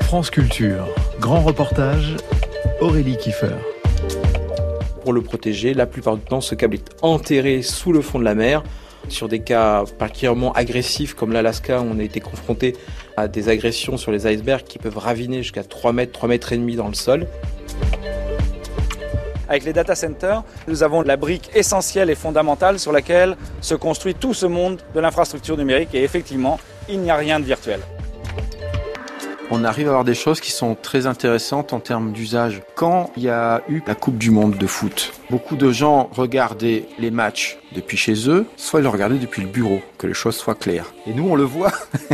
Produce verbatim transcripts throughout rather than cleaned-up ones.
France Culture, grand reportage, Aurélie Kiefer. Pour le protéger, la plupart du temps, ce câble est enterré sous le fond de la mer. Sur des cas particulièrement agressifs comme l'Alaska, où on a été confronté à des agressions sur les icebergs qui peuvent raviner jusqu'à trois mètres, trois mètres et demi dans le sol. Avec les data centers, nous avons la brique essentielle et fondamentale sur laquelle se construit tout ce monde de l'infrastructure numérique et effectivement, il n'y a rien de virtuel. On arrive à avoir des choses qui sont très intéressantes en termes d'usage. Quand il y a eu la Coupe du Monde de foot, beaucoup de gens regardaient les matchs depuis chez eux, soit ils le regardaient depuis le bureau, que les choses soient claires. Et nous, on le voit.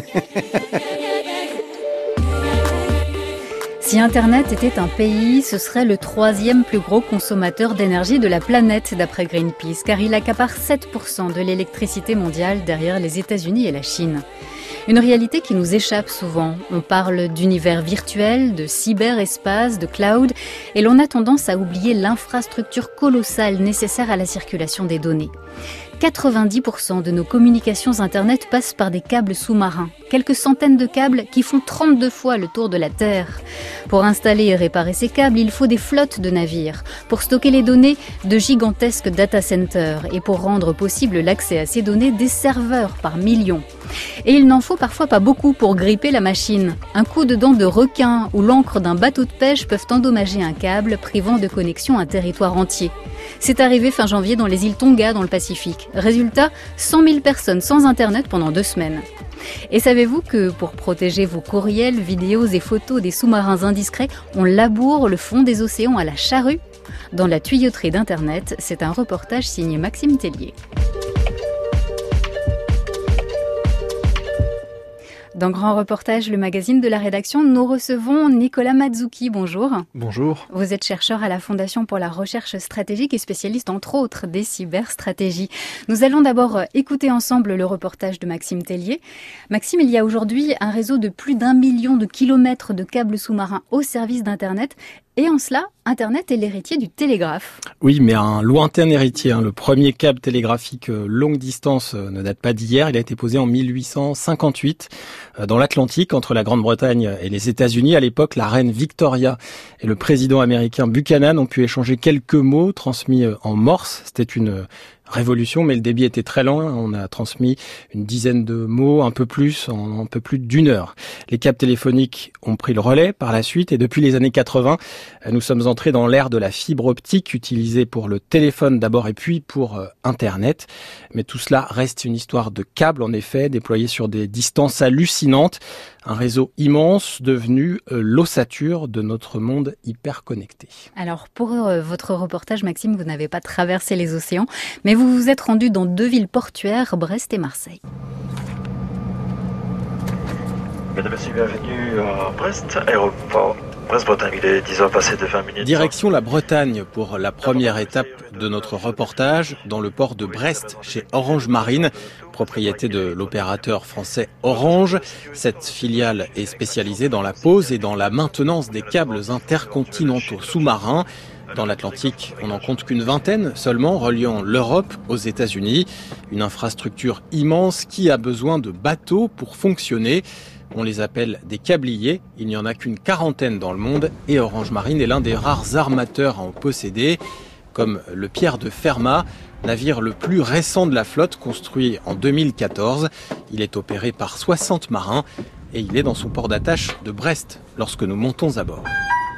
Si Internet était un pays, ce serait le troisième plus gros consommateur d'énergie de la planète, d'après Greenpeace, car il accapare sept pour cent de l'électricité mondiale derrière les États-Unis et la Chine. Une réalité qui nous échappe souvent. On parle d'univers virtuel, de cyberespace, de cloud, et l'on a tendance à oublier l'infrastructure colossale nécessaire à la circulation des données. quatre-vingt-dix pour cent de nos communications Internet passent par des câbles sous-marins. Quelques centaines de câbles qui font trente-deux fois le tour de la Terre. Pour installer et réparer ces câbles, il faut des flottes de navires. Pour stocker les données, de gigantesques data centers. Et pour rendre possible l'accès à ces données, des serveurs par millions. Et il n'en faut parfois pas beaucoup pour gripper la machine. Un coup de dent de requin ou l'encre d'un bateau de pêche peuvent endommager un câble, privant de connexion un territoire entier. C'est arrivé fin janvier dans les îles Tonga, dans le Pacifique. Résultat, cent mille personnes sans Internet pendant deux semaines. Et savez-vous que pour protéger vos courriels, vidéos et photos des sous-marins indiscrets, on laboure le fond des océans à la charrue ? Dans la tuyauterie d'Internet, c'est un reportage signé Maxime Tellier. Dans Grand Reportage, le magazine de la rédaction, nous recevons Nicolas Mazzucchi. Bonjour. Bonjour. Vous êtes chercheur à la Fondation pour la recherche stratégique et spécialiste, entre autres, des cyberstratégies. Nous allons d'abord écouter ensemble le reportage de Maxime Tellier. Maxime, il y a aujourd'hui un réseau de plus d'un million de kilomètres de câbles sous-marins au service d'Internet. Et en cela, Internet est l'héritier du télégraphe. Oui, mais un lointain héritier. Hein. Le premier câble télégraphique longue distance ne date pas d'hier. Il a été posé en mille huit cent cinquante-huit dans l'Atlantique, entre la Grande-Bretagne et les États-Unis. À l'époque, la reine Victoria et le président américain Buchanan ont pu échanger quelques mots transmis en morse. C'était une révolution, mais le débit était très lent. On a transmis une dizaine de mots, un peu plus, en un peu plus d'une heure. Les câbles téléphoniques ont pris le relais par la suite et depuis les années quatre-vingts, nous sommes entrés dans l'ère de la fibre optique utilisée pour le téléphone d'abord et puis pour euh, Internet. Mais tout cela reste une histoire de câbles, en effet, déployés sur des distances hallucinantes. Un réseau immense devenu euh, l'ossature de notre monde hyper connecté. Alors pour euh, votre reportage, Maxime, vous n'avez pas traversé les océans, mais vous vous êtes rendu dans deux villes portuaires, Brest et Marseille. Mesdames et messieurs, bienvenue à Brest, aéroport Brest-Bretagne. Il est dix heures passées de vingt minutes. Direction la Bretagne pour la première étape de notre reportage dans le port de Brest chez Orange Marine, propriété de l'opérateur français Orange. Cette filiale est spécialisée dans la pose et dans la maintenance des câbles intercontinentaux sous-marins. Dans l'Atlantique, on n'en compte qu'une vingtaine seulement, reliant l'Europe aux États-Unis. Une infrastructure immense qui a besoin de bateaux pour fonctionner. On les appelle des câbliers. Il n'y en a qu'une quarantaine dans le monde et Orange Marine est l'un des rares armateurs à en posséder. Comme le Pierre de Fermat, navire le plus récent de la flotte, construit en deux mille quatorze. Il est opéré par soixante marins et il est dans son port d'attache de Brest lorsque nous montons à bord.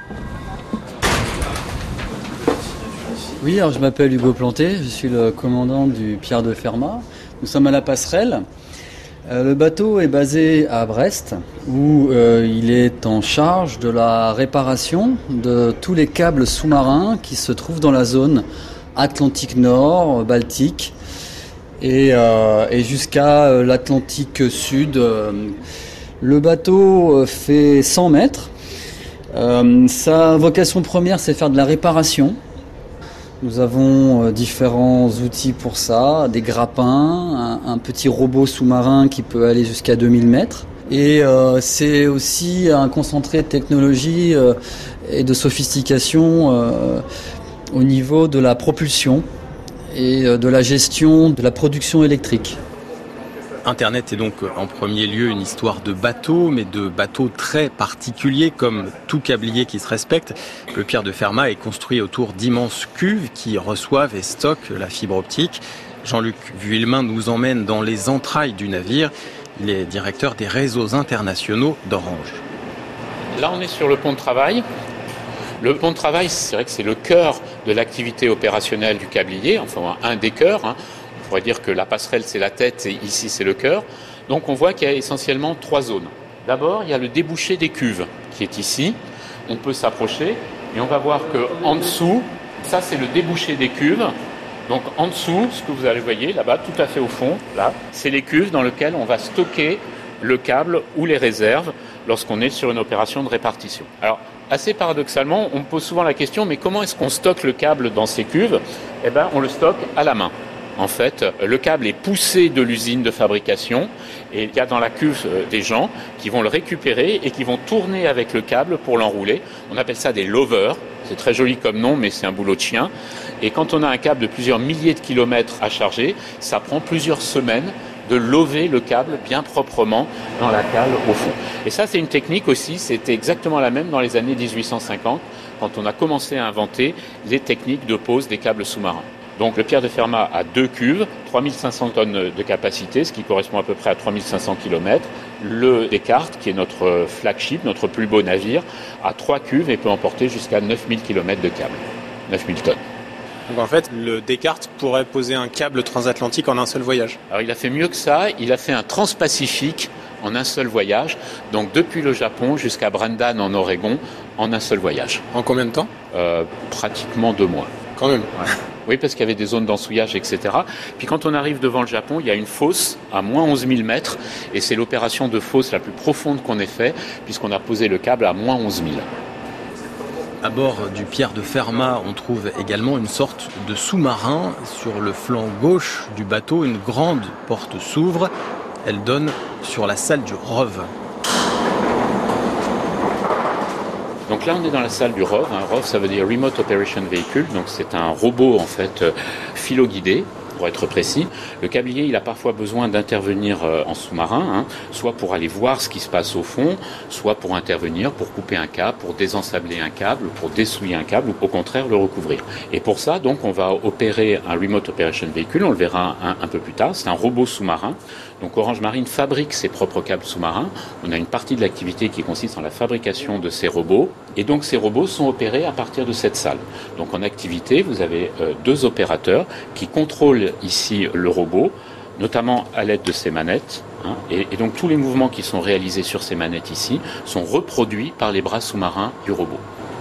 Oui, alors je m'appelle Hugo Planté, je suis le commandant du Pierre de Fermat. Nous sommes à la passerelle. Euh, le bateau est basé à Brest, où euh, il est en charge de la réparation de tous les câbles sous-marins qui se trouvent dans la zone Atlantique Nord, Baltique, et, euh, et jusqu'à euh, l'Atlantique Sud. Le bateau fait cent mètres. Euh, sa vocation première, c'est faire de la réparation. Nous avons différents outils pour ça, des grappins, un, un petit robot sous-marin qui peut aller jusqu'à deux mille mètres. Et euh, c'est aussi un concentré de technologie euh, et de sophistication euh, au niveau de la propulsion et euh, de la gestion de la production électrique. Internet est donc en premier lieu une histoire de bateaux, mais de bateaux très particuliers, comme tout câblier qui se respecte. Le Pierre de Fermat est construit autour d'immenses cuves qui reçoivent et stockent la fibre optique. Jean-Luc Vuillemin nous emmène dans les entrailles du navire. Il est directeur des réseaux internationaux d'Orange. Là, on est sur le pont de travail. Le pont de travail, c'est vrai que c'est le cœur de l'activité opérationnelle du câblier, enfin un des cœurs. Hein. On pourrait dire que la passerelle, c'est la tête et ici, c'est le cœur. Donc on voit qu'il y a essentiellement trois zones. D'abord, il y a le débouché des cuves qui est ici. On peut s'approcher et on va voir qu'en dessous, ça c'est le débouché des cuves. Donc en dessous, ce que vous allez voyez là-bas, tout à fait au fond, là, c'est les cuves dans lesquelles on va stocker le câble ou les réserves lorsqu'on est sur une opération de répartition. Alors, assez paradoxalement, on me pose souvent la question, mais comment est-ce qu'on stocke le câble dans ces cuves ? Eh bien, on le stocke à la main. En fait, le câble est poussé de l'usine de fabrication et il y a dans la cuve des gens qui vont le récupérer et qui vont tourner avec le câble pour l'enrouler. On appelle ça des lovers. C'est très joli comme nom, mais c'est un boulot de chien. Et quand on a un câble de plusieurs milliers de kilomètres à charger, ça prend plusieurs semaines de lover le câble bien proprement dans la cale au fond. Et ça, c'est une technique aussi, c'était exactement la même dans les années dix-huit cent cinquante, quand on a commencé à inventer les techniques de pose des câbles sous-marins. Donc le Pierre de Fermat a deux cuves, trois mille cinq cents tonnes de capacité, ce qui correspond à peu près à trois mille cinq cents kilomètres. Le Descartes, qui est notre flagship, notre plus beau navire, a trois cuves et peut emporter jusqu'à neuf mille kilomètres de câble, neuf mille tonnes. Donc en fait, le Descartes pourrait poser un câble transatlantique en un seul voyage. Alors il a fait mieux que ça, il a fait un transpacifique en un seul voyage, donc depuis le Japon jusqu'à Brendan en Oregon, en un seul voyage. En combien de temps ? euh, Pratiquement deux mois. Quand même. Ouais. Oui, parce qu'il y avait des zones d'ensouillage, et cetera. Puis quand on arrive devant le Japon, il y a une fosse à moins onze mille mètres, et c'est l'opération de fosse la plus profonde qu'on ait fait, puisqu'on a posé le câble à moins onze mille. À bord du Pierre de Fermat, on trouve également une sorte de sous-marin. Sur le flanc gauche du bateau, une grande porte s'ouvre. Elle donne sur la salle du R O V. Donc là, on est dans la salle du R O V. Un R O V, ça veut dire Remote Operation Vehicle. Donc c'est un robot, en fait, philo-guidé, pour être précis. Le câblier, il a parfois besoin d'intervenir en sous-marin, hein, soit pour aller voir ce qui se passe au fond, soit pour intervenir, pour couper un câble, pour désensabler un câble, pour dessouiller un câble, ou au contraire le recouvrir. Et pour ça, donc, on va opérer un Remote Operation Vehicle, on le verra un, un peu plus tard. C'est un robot sous-marin. Donc Orange Marine fabrique ses propres câbles sous-marins. On a une partie de l'activité qui consiste en la fabrication de ces robots. Et donc ces robots sont opérés à partir de cette salle. Donc en activité, vous avez euh, deux opérateurs qui contrôlent ici le robot, notamment à l'aide de ces manettes. Hein, et, et donc tous les mouvements qui sont réalisés sur ces manettes ici sont reproduits par les bras sous-marins du robot.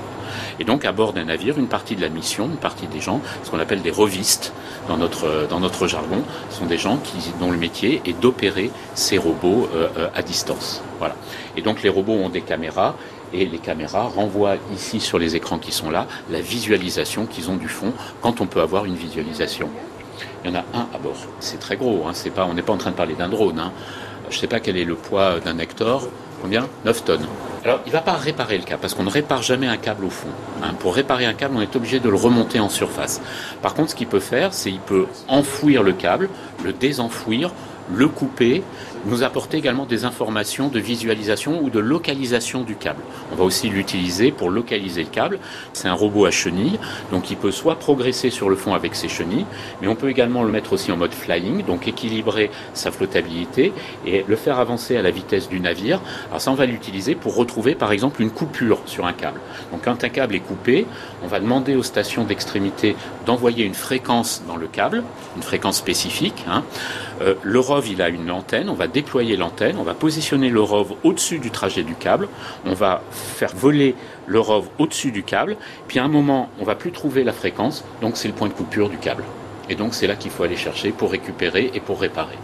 Et donc à bord d'un navire, une partie de la mission, une partie des gens, ce qu'on appelle des rovistes dans notre, dans notre jargon, sont des gens qui, dont le métier est d'opérer ces robots euh, euh, à distance. Voilà. Et donc les robots ont des caméras et les caméras renvoient ici sur les écrans qui sont là la visualisation qu'ils ont du fond quand on peut avoir une visualisation. Il y en a un à bord. C'est très gros, hein, c'est pas, on n'est pas en train de parler d'un drone. Hein. Je ne sais pas quel est le poids d'un Hector. Combien ? neuf tonnes. Alors, il ne va pas réparer le câble, parce qu'on ne répare jamais un câble au fond. Hein. Pour réparer un câble, on est obligé de le remonter en surface. Par contre, ce qu'il peut faire, c'est qu'il peut enfouir le câble, le désenfouir, le couper, nous apporter également des informations de visualisation ou de localisation du câble. On va aussi l'utiliser pour localiser le câble. C'est un robot à chenilles, donc il peut soit progresser sur le fond avec ses chenilles, mais on peut également le mettre aussi en mode flying, donc équilibrer sa flottabilité et le faire avancer à la vitesse du navire. Alors ça, on va l'utiliser pour retrouver par exemple une coupure sur un câble. Donc quand un câble est coupé, on va demander aux stations d'extrémité d'envoyer une fréquence dans le câble, une fréquence spécifique. Hein. Euh, le R O V, il a une antenne, on va déployer l'antenne, on va positionner le R O V au-dessus du trajet du câble, on va faire voler le R O V au-dessus du câble, puis à un moment, on ne va plus trouver la fréquence, donc c'est le point de coupure du câble. Et donc c'est là qu'il faut aller chercher pour récupérer et pour réparer.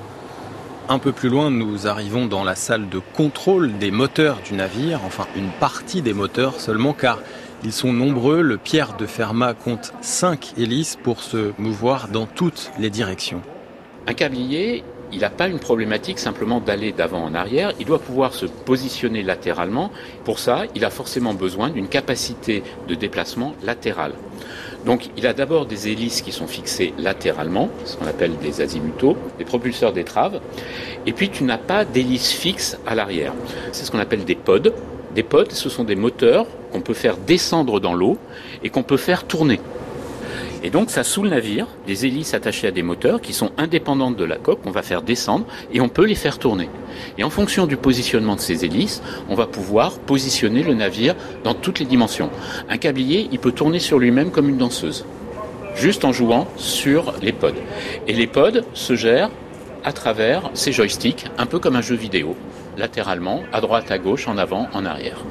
Un peu plus loin, nous arrivons dans la salle de contrôle des moteurs du navire, enfin une partie des moteurs seulement, car ils sont nombreux. Le Pierre de Fermat compte cinq hélices pour se mouvoir dans toutes les directions. Un câblier, il n'a pas une problématique simplement d'aller d'avant en arrière, il doit pouvoir se positionner latéralement. Pour ça, il a forcément besoin d'une capacité de déplacement latérale. Donc il a d'abord des hélices qui sont fixées latéralement, ce qu'on appelle des azimutaux, des propulseurs d'étrave, et puis tu n'as pas d'hélice fixe à l'arrière. C'est ce qu'on appelle des pods. Des pods, ce sont des moteurs qu'on peut faire descendre dans l'eau et qu'on peut faire tourner. Et donc ça sous le navire, des hélices attachées à des moteurs qui sont indépendantes de la coque, qu'on va faire descendre et on peut les faire tourner. Et en fonction du positionnement de ces hélices, on va pouvoir positionner le navire dans toutes les dimensions. Un câblier, il peut tourner sur lui-même comme une danseuse, juste en jouant sur les pods. Et les pods se gèrent à travers ces joysticks, un peu comme un jeu vidéo, latéralement, à droite, à gauche, en avant, en arrière.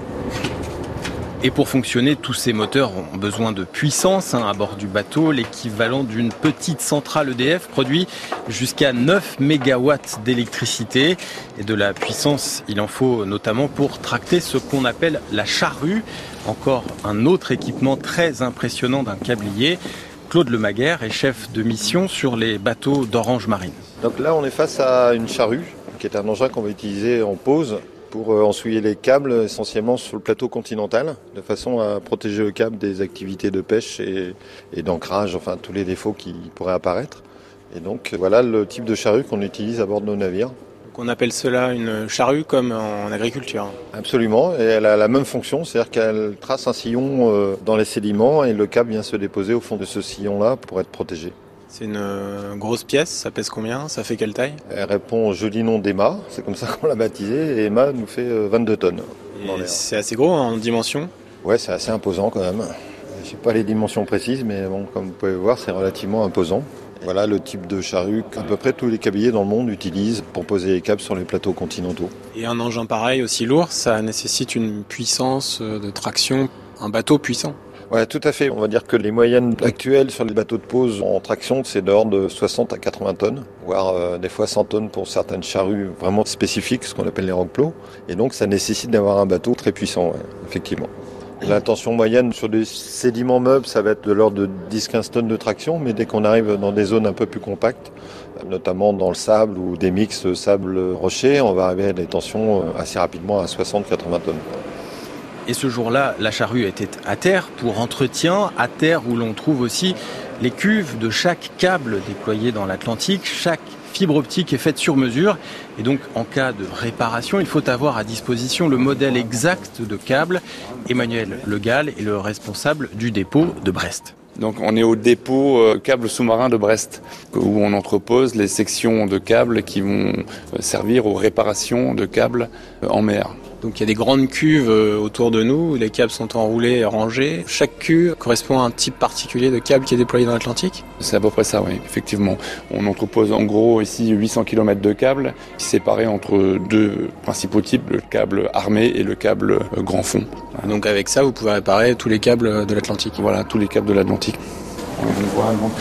Et pour fonctionner, tous ces moteurs ont besoin de puissance hein, à bord du bateau. L'équivalent d'une petite centrale E D F produit jusqu'à neuf mégawatts d'électricité. Et de la puissance, il en faut notamment pour tracter ce qu'on appelle la charrue. Encore un autre équipement très impressionnant d'un câblier. Claude Lemaguère est chef de mission sur les bateaux d'Orange Marine. Donc là, on est face à une charrue, qui est un engin qu'on va utiliser en pause pour ensouiller les câbles essentiellement sur le plateau continental, de façon à protéger le câble des activités de pêche et, et d'ancrage, enfin tous les défauts qui pourraient apparaître. Et donc voilà le type de charrue qu'on utilise à bord de nos navires. Donc on appelle cela une charrue comme en agriculture. Absolument, et elle a la même fonction, c'est-à-dire qu'elle trace un sillon dans les sédiments et le câble vient se déposer au fond de ce sillon-là pour être protégé. C'est une grosse pièce, ça pèse combien? Ça fait quelle taille? Elle répond au joli nom d'Emma, c'est comme ça qu'on l'a baptisée, et Emma nous fait vingt-deux tonnes. Et c'est assez gros en dimension? Ouais, c'est assez imposant quand même. Je sais pas les dimensions précises, mais bon, comme vous pouvez voir, c'est relativement imposant. Voilà le type de charrue qu'à peu près tous les câbliers dans le monde utilisent pour poser les câbles sur les plateaux continentaux. Et un engin pareil, aussi lourd, ça nécessite une puissance de traction, un bateau puissant? Ouais, tout à fait. On va dire que les moyennes actuelles sur les bateaux de pause en traction, c'est de l'ordre de soixante à quatre-vingts tonnes, voire euh, des fois cent tonnes pour certaines charrues vraiment spécifiques, ce qu'on appelle les rockplots. Et donc ça nécessite d'avoir un bateau très puissant, ouais, effectivement. La tension moyenne sur des sédiments meubles, ça va être de l'ordre de dix à quinze tonnes de traction, mais dès qu'on arrive dans des zones un peu plus compactes, notamment dans le sable ou des mix sable-rocher, on va arriver à des tensions assez rapidement à soixante à quatre-vingts tonnes. Et ce jour-là, la charrue était à terre pour entretien, à terre où l'on trouve aussi les cuves de chaque câble déployé dans l'Atlantique. Chaque fibre optique est faite sur mesure. Et donc, en cas de réparation, il faut avoir à disposition le modèle exact de câble. Emmanuel Le Gall est le responsable du dépôt de Brest. Donc on est au dépôt euh, câble sous-marin de Brest, où on entrepose les sections de câbles qui vont servir aux réparations de câbles en mer. Donc il y a des grandes cuves autour de nous, où les câbles sont enroulés et rangés. Chaque cuve correspond à un type particulier de câble qui est déployé dans l'Atlantique? C'est à peu près ça, oui, effectivement. On entrepose en gros ici huit cents kilomètres de câbles, séparés entre deux principaux types, le câble armé et le câble grand fond. Donc avec ça, vous pouvez réparer tous les câbles de l'Atlantique? Voilà, tous les câbles de l'Atlantique. On voit donc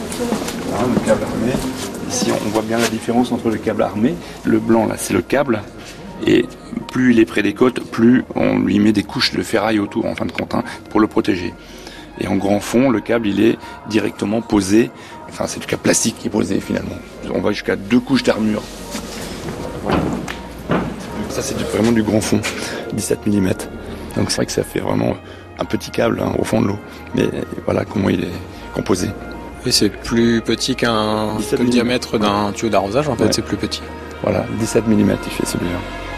là, le câble armé. Ici, on voit bien la différence entre le câble armé. Le blanc, là, c'est le câble. Et plus il est près des côtes, plus on lui met des couches de ferraille autour, en fin de compte, hein, pour le protéger. Et en grand fond, le câble, il est directement posé. Enfin, c'est du câble plastique qui est posé, finalement. On va jusqu'à deux couches d'armure. Voilà. Ça, c'est vraiment du grand fond, dix-sept millimètres. Donc c'est vrai que ça fait vraiment un petit câble hein, au fond de l'eau. Mais voilà comment il est composé. Et c'est plus petit qu'un que le diamètre d'un tuyau d'arrosage, en fait, ouais. C'est plus petit. Voilà, dix-sept millimètres il fait celui-là.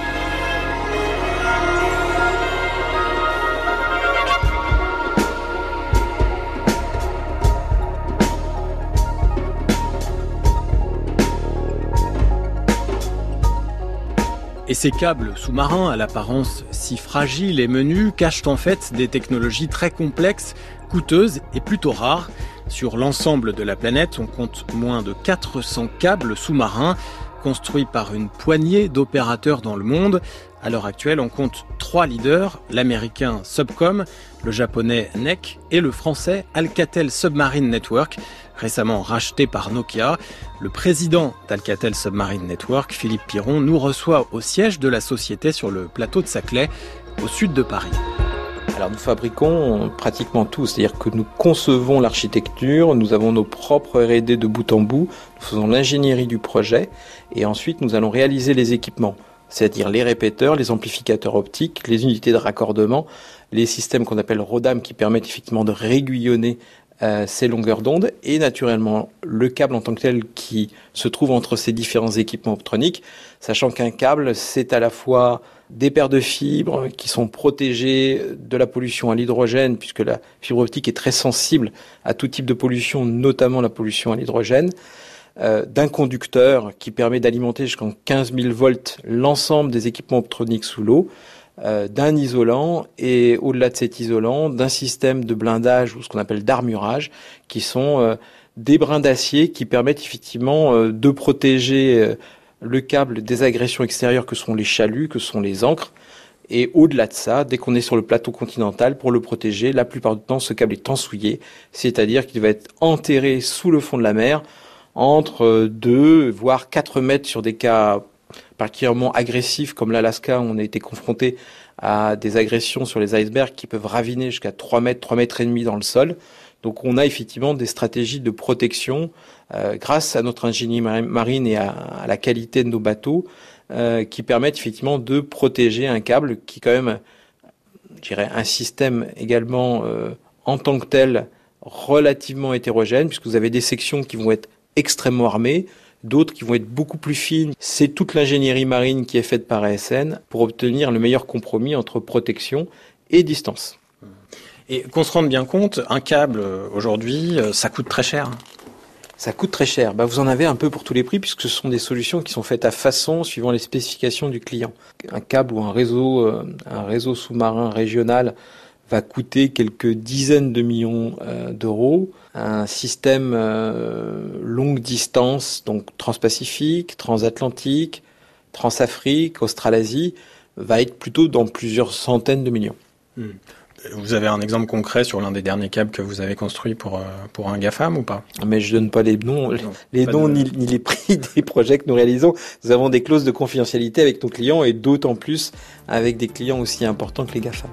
Et ces câbles sous-marins, à l'apparence si fragiles et menus, cachent en fait des technologies très complexes, coûteuses et plutôt rares. Sur l'ensemble de la planète, on compte moins de quatre cents câbles sous-marins, construits par une poignée d'opérateurs dans le monde. À l'heure actuelle, on compte trois leaders, l'américain Subcom, le japonais N E C et le français Alcatel Submarine Network, récemment racheté par Nokia. Le président d'Alcatel Submarine Network, Philippe Piron, nous reçoit au siège de la société sur le plateau de Saclay, au sud de Paris. Alors nous fabriquons pratiquement tout, c'est-à-dire que nous concevons l'architecture, nous avons nos propres R et D de bout en bout, nous faisons l'ingénierie du projet et ensuite nous allons réaliser les équipements, c'est-à-dire les répéteurs, les amplificateurs optiques, les unités de raccordement, les systèmes qu'on appelle RODAM qui permettent effectivement de réguillonner euh, ces longueurs d'onde et naturellement le câble en tant que tel qui se trouve entre ces différents équipements optroniques, sachant qu'un câble, c'est à la fois des paires de fibres qui sont protégées de la pollution à l'hydrogène, puisque la fibre optique est très sensible à tout type de pollution, notamment la pollution à l'hydrogène, euh, d'un conducteur qui permet d'alimenter jusqu'à quinze mille volts l'ensemble des équipements optroniques sous l'eau, euh, d'un isolant et au-delà de cet isolant, d'un système de blindage ou ce qu'on appelle d'armurage, qui sont euh, des brins d'acier qui permettent effectivement euh, de protéger euh, le câble des agressions extérieures que sont les chaluts, que sont les ancres. Et au-delà de ça, dès qu'on est sur le plateau continental, pour le protéger, la plupart du temps, ce câble est ensouillé, c'est-à-dire qu'il va être enterré sous le fond de la mer, entre deux, voire quatre mètres sur des cas particulièrement agressifs, comme l'Alaska, où on a été confronté à des agressions sur les icebergs qui peuvent raviner jusqu'à trois mètres, trois mètres et demi dans le sol. Donc on a effectivement des stratégies de protection euh, grâce à notre ingénierie marine et à, à la qualité de nos bateaux euh, qui permettent effectivement de protéger un câble qui est quand même, je dirais, un système également euh, en tant que tel relativement hétérogène, puisque vous avez des sections qui vont être extrêmement armées, d'autres qui vont être beaucoup plus fines. C'est toute l'ingénierie marine qui est faite par A S N pour obtenir le meilleur compromis entre protection et distance. Et qu'on se rende bien compte, un câble aujourd'hui, ça coûte très cher. Ça coûte très cher. Bah, vous en avez un peu pour tous les prix puisque ce sont des solutions qui sont faites à façon suivant les spécifications du client. Un câble ou un réseau, un réseau sous-marin régional va coûter quelques dizaines de millions euh, d'euros. Un système euh, longue distance, donc transpacifique, transatlantique, transafrique, Australasie, va être plutôt dans plusieurs centaines de millions. Mmh. Vous avez un exemple concret sur l'un des derniers câbles que vous avez construit pour, pour un GAFAM ou pas? Mais je donne pas les noms, non, les noms de... ni, ni les prix des projets que nous réalisons. Nous avons des clauses de confidentialité avec nos clients et d'autant plus avec des clients aussi importants que les GAFAM.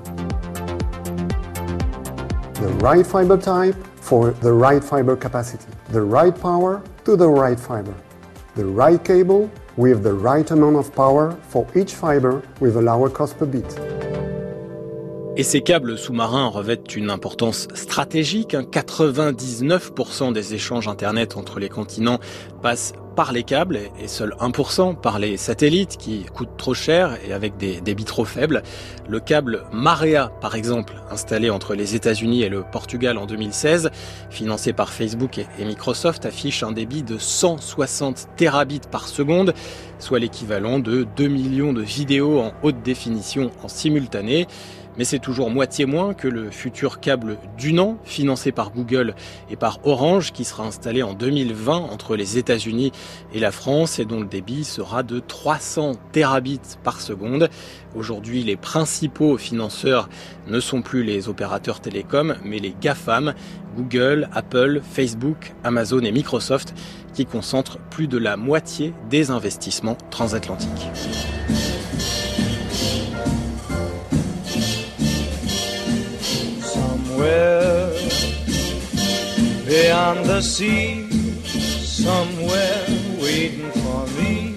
The right fiber type for the right fiber capacity. The right power to the right fiber. The right cable with the right amount of power for each fiber with a lower cost per bit. Et ces câbles sous-marins revêtent une importance stratégique. quatre-vingt-dix-neuf pour cent des échanges Internet entre les continents passent par les câbles et seul un pour cent par les satellites qui coûtent trop cher et avec des débits trop faibles. Le câble Marea, par exemple, installé entre les États-Unis et le Portugal en deux mille seize, financé par Facebook et Microsoft, affiche un débit de cent soixante terabits par seconde, soit l'équivalent de deux millions de vidéos en haute définition en simultané. Mais c'est toujours moitié moins que le futur câble Dunan, financé par Google et par Orange, qui sera installé en deux mille vingt entre les États-Unis et la France et dont le débit sera de trois cents terabits par seconde. Aujourd'hui, les principaux financeurs ne sont plus les opérateurs télécoms, mais les GAFAM, Google, Apple, Facebook, Amazon et Microsoft, qui concentrent plus de la moitié des investissements transatlantiques. Somewhere beyond the sea, somewhere waiting for me,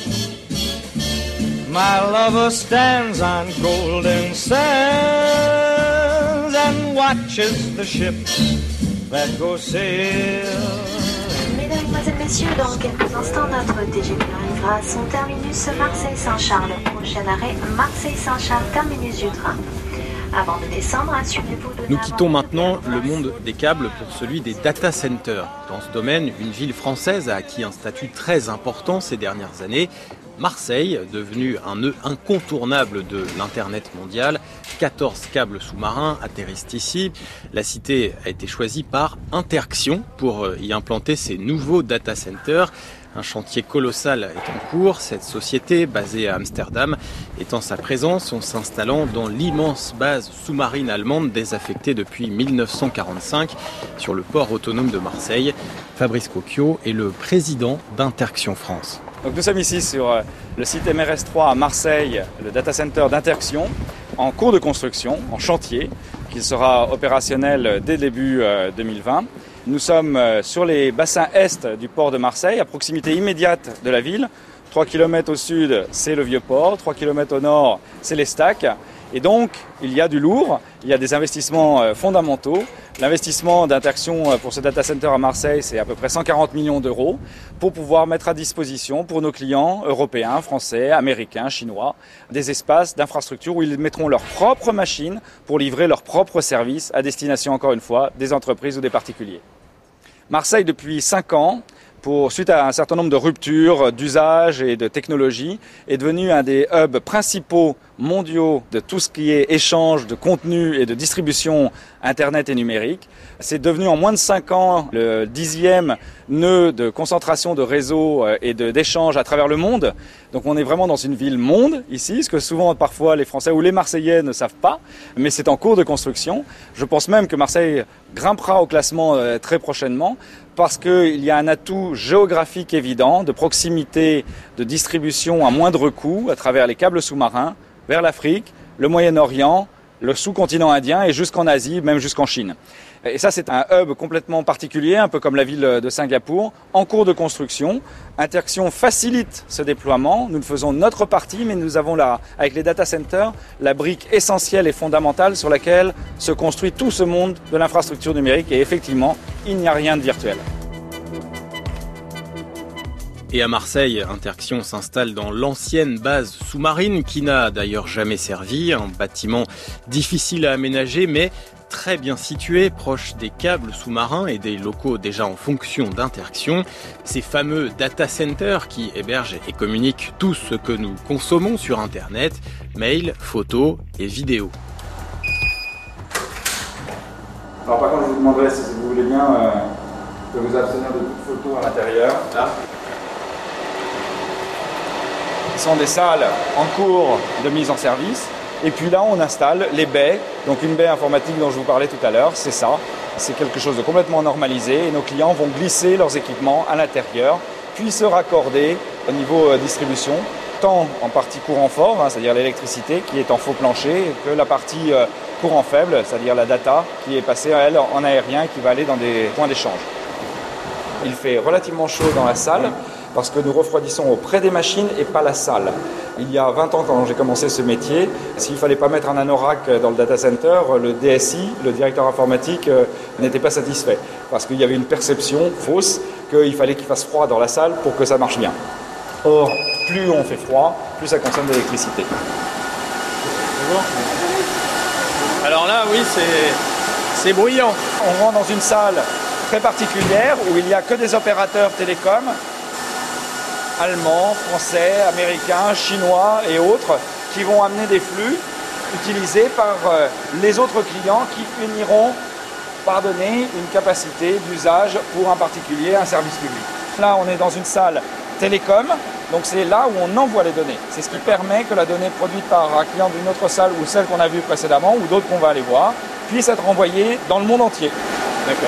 my lover stands on golden sands and watches the ships that go sail. Mesdames, Mesdemoiselles, Messieurs, dans quelques instants, notre T G V arrivera à son terminus Marseille-Saint-Charles. Prochain arrêt, Marseille-Saint-Charles, terminus du train. Avant de descendre, assurez-vous de... Nous quittons maintenant le monde des câbles pour celui des data centers. Dans ce domaine, une ville française a acquis un statut très important ces dernières années. Marseille, devenu un nœud incontournable de l'Internet mondial. quatorze câbles sous-marins atterrissent ici. La cité a été choisie par Interxion pour y implanter ces nouveaux data centers. Un chantier colossal est en cours. Cette société, basée à Amsterdam, étend sa présence en s'installant dans l'immense base sous-marine allemande désaffectée depuis mille neuf cent quarante-cinq sur le port autonome de Marseille. Fabrice Cocchio est le président d'Interxion France. Donc nous sommes ici sur le site M R S trois à Marseille, le data center d'Interxion, en cours de construction, en chantier, qui sera opérationnel dès début deux mille vingt. Nous sommes sur les bassins est du port de Marseille, à proximité immédiate de la ville. trois kilomètres au sud, c'est le vieux port. trois kilomètres au nord, c'est les stacks. Et donc, il y a du lourd, il y a des investissements fondamentaux. L'investissement d'Interxion pour ce data center à Marseille, c'est à peu près cent quarante millions d'euros pour pouvoir mettre à disposition pour nos clients européens, français, américains, chinois, des espaces d'infrastructure où ils mettront leurs propres machines pour livrer leurs propres services à destination, encore une fois, des entreprises ou des particuliers. Marseille, depuis cinq ans, Pour, suite à un certain nombre de ruptures d'usage et de technologie, est devenu un des hubs principaux mondiaux de tout ce qui est échange de contenu et de distribution Internet et numérique. C'est devenu en moins de cinq ans le dixième nœud de concentration de réseaux et de, d'échanges à travers le monde. Donc on est vraiment dans une ville monde ici, ce que souvent parfois les Français ou les Marseillais ne savent pas, mais c'est en cours de construction. Je pense même que Marseille grimpera au classement très prochainement parce qu'il y a un atout géographique évident de proximité de distribution à moindre coût à travers les câbles sous-marins vers l'Afrique, le Moyen-Orient, le sous-continent indien et jusqu'en Asie, même jusqu'en Chine. Et ça, c'est un hub complètement particulier, un peu comme la ville de Singapour, en cours de construction. Interxion facilite ce déploiement. Nous le faisons notre partie, mais nous avons là, avec les data centers, la brique essentielle et fondamentale sur laquelle se construit tout ce monde de l'infrastructure numérique. Et effectivement, il n'y a rien de virtuel. Et à Marseille, Interxion s'installe dans l'ancienne base sous-marine qui n'a d'ailleurs jamais servi. Un bâtiment difficile à aménager, mais très bien situé, proche des câbles sous-marins et des locaux déjà en fonction d'Interxion. Ces fameux data centers qui hébergent et communiquent tout ce que nous consommons sur Internet, mails, photos et vidéos. Alors par contre, je vous demanderai, si vous voulez bien, euh, de vous abstenir de toute photo à l'intérieur. Là. Ce sont des salles en cours de mise en service. Et puis là, on installe les baies. Donc une baie informatique dont je vous parlais tout à l'heure, c'est ça. C'est quelque chose de complètement normalisé. Et nos clients vont glisser leurs équipements à l'intérieur, puis se raccorder au niveau distribution, tant en partie courant fort, hein, c'est-à-dire l'électricité qui est en faux plancher, que la partie euh, courant faible, c'est-à-dire la data qui est passée, elle, en aérien, qui va aller dans des points d'échange. Il fait relativement chaud dans la salle, parce que nous refroidissons auprès des machines et pas la salle. Il y a vingt ans, quand j'ai commencé ce métier, s'il ne fallait pas mettre un anorak dans le data center, le D S I, le directeur informatique, n'était pas satisfait. Parce qu'il y avait une perception fausse qu'il fallait qu'il fasse froid dans la salle pour que ça marche bien. Or, plus on fait froid, plus ça consomme de l'électricité. Alors là, oui, c'est, c'est bruyant. On rentre dans une salle très particulière où il n'y a que des opérateurs télécoms, allemands, français, américains, chinois et autres, qui vont amener des flux utilisés par les autres clients qui finiront par donner une capacité d'usage pour un particulier, un service public. Là, on est dans une salle télécom, donc c'est là où on envoie les données. C'est ce qui permet que la donnée produite par un client d'une autre salle ou celle qu'on a vue précédemment ou d'autres qu'on va aller voir puisse être envoyée dans le monde entier. D'accord.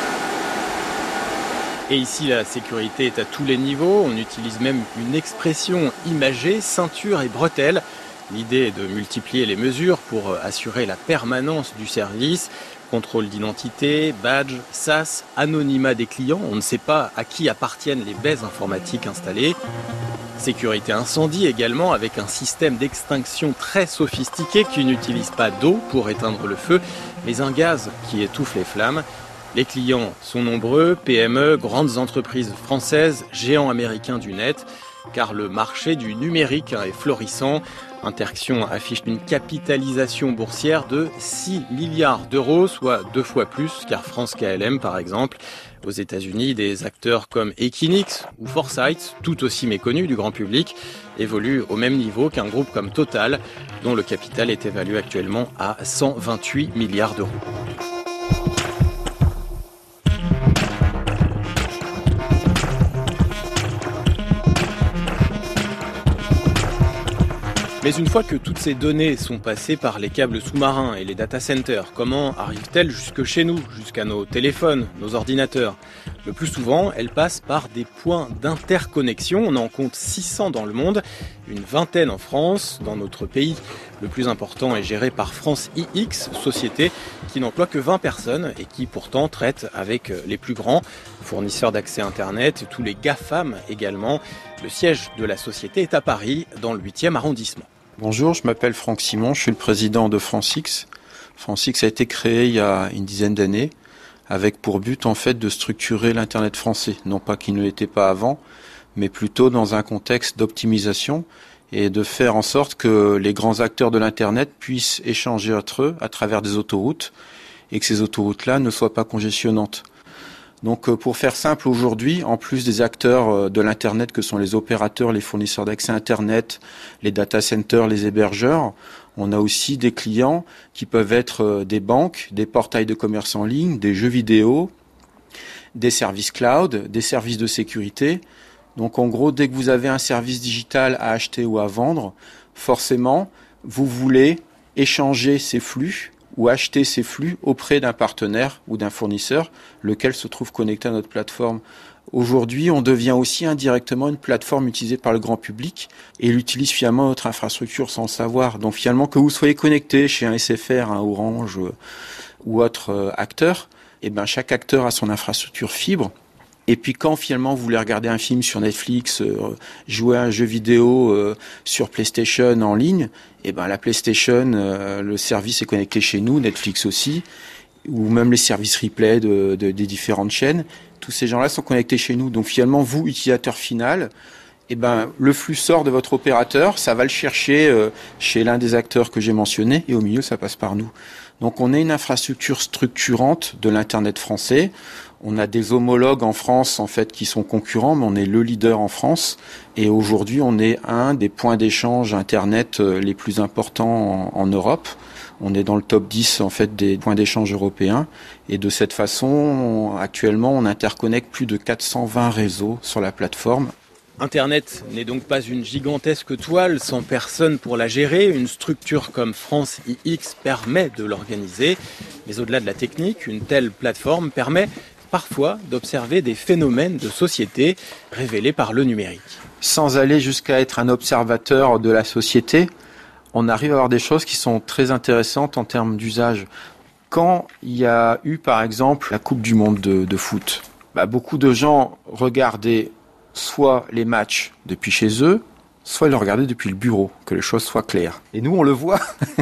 Et ici, la sécurité est à tous les niveaux. On utilise même une expression imagée, ceinture et bretelles. L'idée est de multiplier les mesures pour assurer la permanence du service. Contrôle d'identité, badge, S A S, anonymat des clients. On ne sait pas à qui appartiennent les baies informatiques installées. Sécurité incendie également, avec un système d'extinction très sophistiqué qui n'utilise pas d'eau pour éteindre le feu, mais un gaz qui étouffe les flammes. Les clients sont nombreux, P M E, grandes entreprises françaises, géants américains du net, car le marché du numérique est florissant. Interxion affiche une capitalisation boursière de six milliards d'euros, soit deux fois plus qu'Air France K L M par exemple. Aux États-Unis, des acteurs comme Equinix ou Foresight, tout aussi méconnus du grand public, évoluent au même niveau qu'un groupe comme Total, dont le capital est évalué actuellement à cent vingt-huit milliards d'euros. Mais une fois que toutes ces données sont passées par les câbles sous-marins et les data centers, comment arrivent-elles jusque chez nous, jusqu'à nos téléphones, nos ordinateurs ? Le plus souvent, elles passent par des points d'interconnexion. On en compte six cents dans le monde, une vingtaine en France. Dans notre pays, le plus important est géré par France I X, société qui n'emploie que vingt personnes et qui pourtant traite avec les plus grands fournisseurs d'accès Internet, tous les GAFAM également. Le siège de la société est à Paris, dans le huitième arrondissement. Bonjour, je m'appelle Franck Simon, je suis le président de FranceX. FranceX a été créé il y a une dizaine d'années avec pour but en fait de structurer l'Internet français. Non pas qu'il ne l'était pas avant, mais plutôt dans un contexte d'optimisation et de faire en sorte que les grands acteurs de l'Internet puissent échanger entre eux à travers des autoroutes et que ces autoroutes-là ne soient pas congestionnantes. Donc pour faire simple, aujourd'hui, en plus des acteurs de l'Internet que sont les opérateurs, les fournisseurs d'accès Internet, les data centers, les hébergeurs, on a aussi des clients qui peuvent être des banques, des portails de commerce en ligne, des jeux vidéo, des services cloud, des services de sécurité. Donc en gros, dès que vous avez un service digital à acheter ou à vendre, forcément, vous voulez échanger ces flux ou acheter ces flux auprès d'un partenaire ou d'un fournisseur, lequel se trouve connecté à notre plateforme. Aujourd'hui, on devient aussi indirectement une plateforme utilisée par le grand public et il utilise finalement notre infrastructure sans le savoir. Donc finalement, que vous soyez connecté chez un S F R, un Orange euh, ou autre euh, acteur, eh ben, chaque acteur a son infrastructure fibre. Et puis quand finalement vous voulez regarder un film sur Netflix, euh, jouer à un jeu vidéo euh, sur PlayStation en ligne, eh ben la PlayStation, euh, le service est connecté chez nous, Netflix aussi, ou même les services replay de, de, des différentes chaînes. Tous ces gens-là sont connectés chez nous. Donc finalement, vous, utilisateur final, eh ben le flux sort de votre opérateur, ça va le chercher euh, chez l'un des acteurs que j'ai mentionné, et au milieu, ça passe par nous. Donc on est une infrastructure structurante de l'Internet français. On a des homologues en France en fait qui sont concurrents, mais on est le leader en France. Et aujourd'hui, on est un des points d'échange Internet les plus importants en, en Europe. On est dans le top dix en fait des points d'échange européens. Et de cette façon, on, actuellement, on interconnecte plus de quatre cent vingt réseaux sur la plateforme. Internet n'est donc pas une gigantesque toile sans personne pour la gérer. Une structure comme FranceX permet de l'organiser. Mais au-delà de la technique, une telle plateforme permet parfois d'observer des phénomènes de société révélés par le numérique. Sans aller jusqu'à être un observateur de la société, on arrive à avoir des choses qui sont très intéressantes en termes d'usage. Quand il y a eu par exemple la Coupe du Monde de, de foot, bah, beaucoup de gens regardaient soit les matchs depuis chez eux, soit ils le regardaient depuis le bureau, que les choses soient claires. Et nous, on le voit.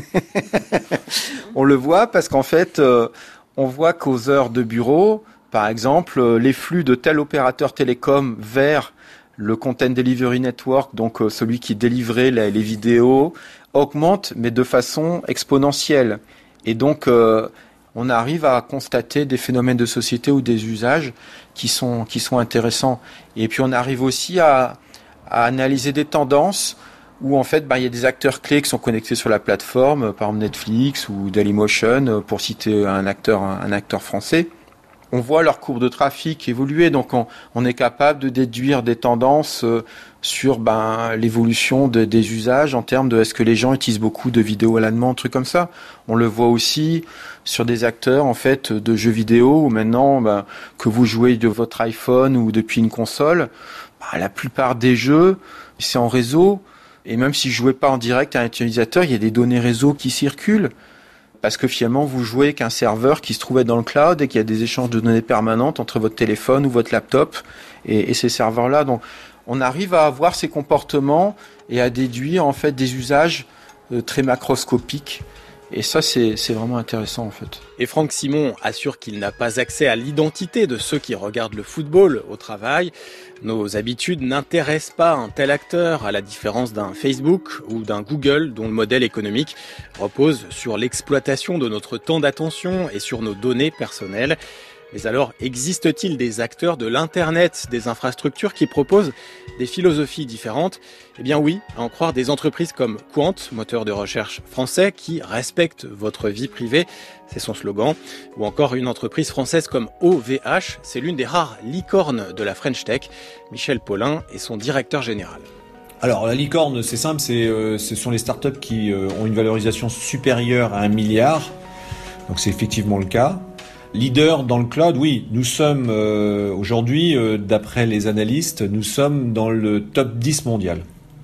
On le voit parce qu'en fait, euh, on voit qu'aux heures de bureau, par exemple, euh, les flux de tel opérateur télécom vers le Content Delivery Network, donc euh, celui qui délivrait les, les vidéos, augmentent, mais de façon exponentielle. Et donc, euh, on arrive à constater des phénomènes de société ou des usages qui sont, qui sont intéressants. Et puis, on arrive aussi à, à analyser des tendances où, en fait, bah, il y a des acteurs clés qui sont connectés sur la plateforme, par exemple Netflix ou Dailymotion, pour citer un acteur, un acteur français. On voit leur courbe de trafic évoluer, donc on, on est capable de déduire des tendances euh, sur ben, l'évolution de, des usages en termes de est-ce que les gens utilisent beaucoup de vidéos à la demande, trucs comme ça. On le voit aussi sur des acteurs en fait de jeux vidéo où maintenant ben, que vous jouez de votre iPhone ou depuis une console, ben, la plupart des jeux c'est en réseau et même si je jouais pas en direct à un utilisateur, il y a des données réseau qui circulent. Parce que finalement, vous jouez qu'un serveur qui se trouvait dans le cloud et qu'il y a des échanges de données permanentes entre votre téléphone ou votre laptop et, et ces serveurs-là. Donc, on arrive à avoir ces comportements et à déduire en fait des usages euh, très macroscopiques. Et ça, c'est, c'est vraiment intéressant en fait. Et Franck Simon assure qu'il n'a pas accès à l'identité de ceux qui regardent le football au travail. Nos habitudes n'intéressent pas un tel acteur, à la différence d'un Facebook ou d'un Google dont le modèle économique repose sur l'exploitation de notre temps d'attention et sur nos données personnelles. Mais alors, existe-t-il des acteurs de l'Internet, des infrastructures qui proposent des philosophies différentes ? Eh bien oui, à en croire des entreprises comme Quant, moteur de recherche français, qui respecte votre vie privée, c'est son slogan, ou encore une entreprise française comme O V H, c'est l'une des rares licornes de la French Tech. Michel Paulin est son directeur général. Alors la licorne, c'est simple, c'est, euh, ce sont les startups qui euh, ont une valorisation supérieure à un milliard, donc c'est effectivement le cas. Leader dans le cloud, oui, nous sommes euh, aujourd'hui, euh, d'après les analystes, nous sommes dans le top dix mondial.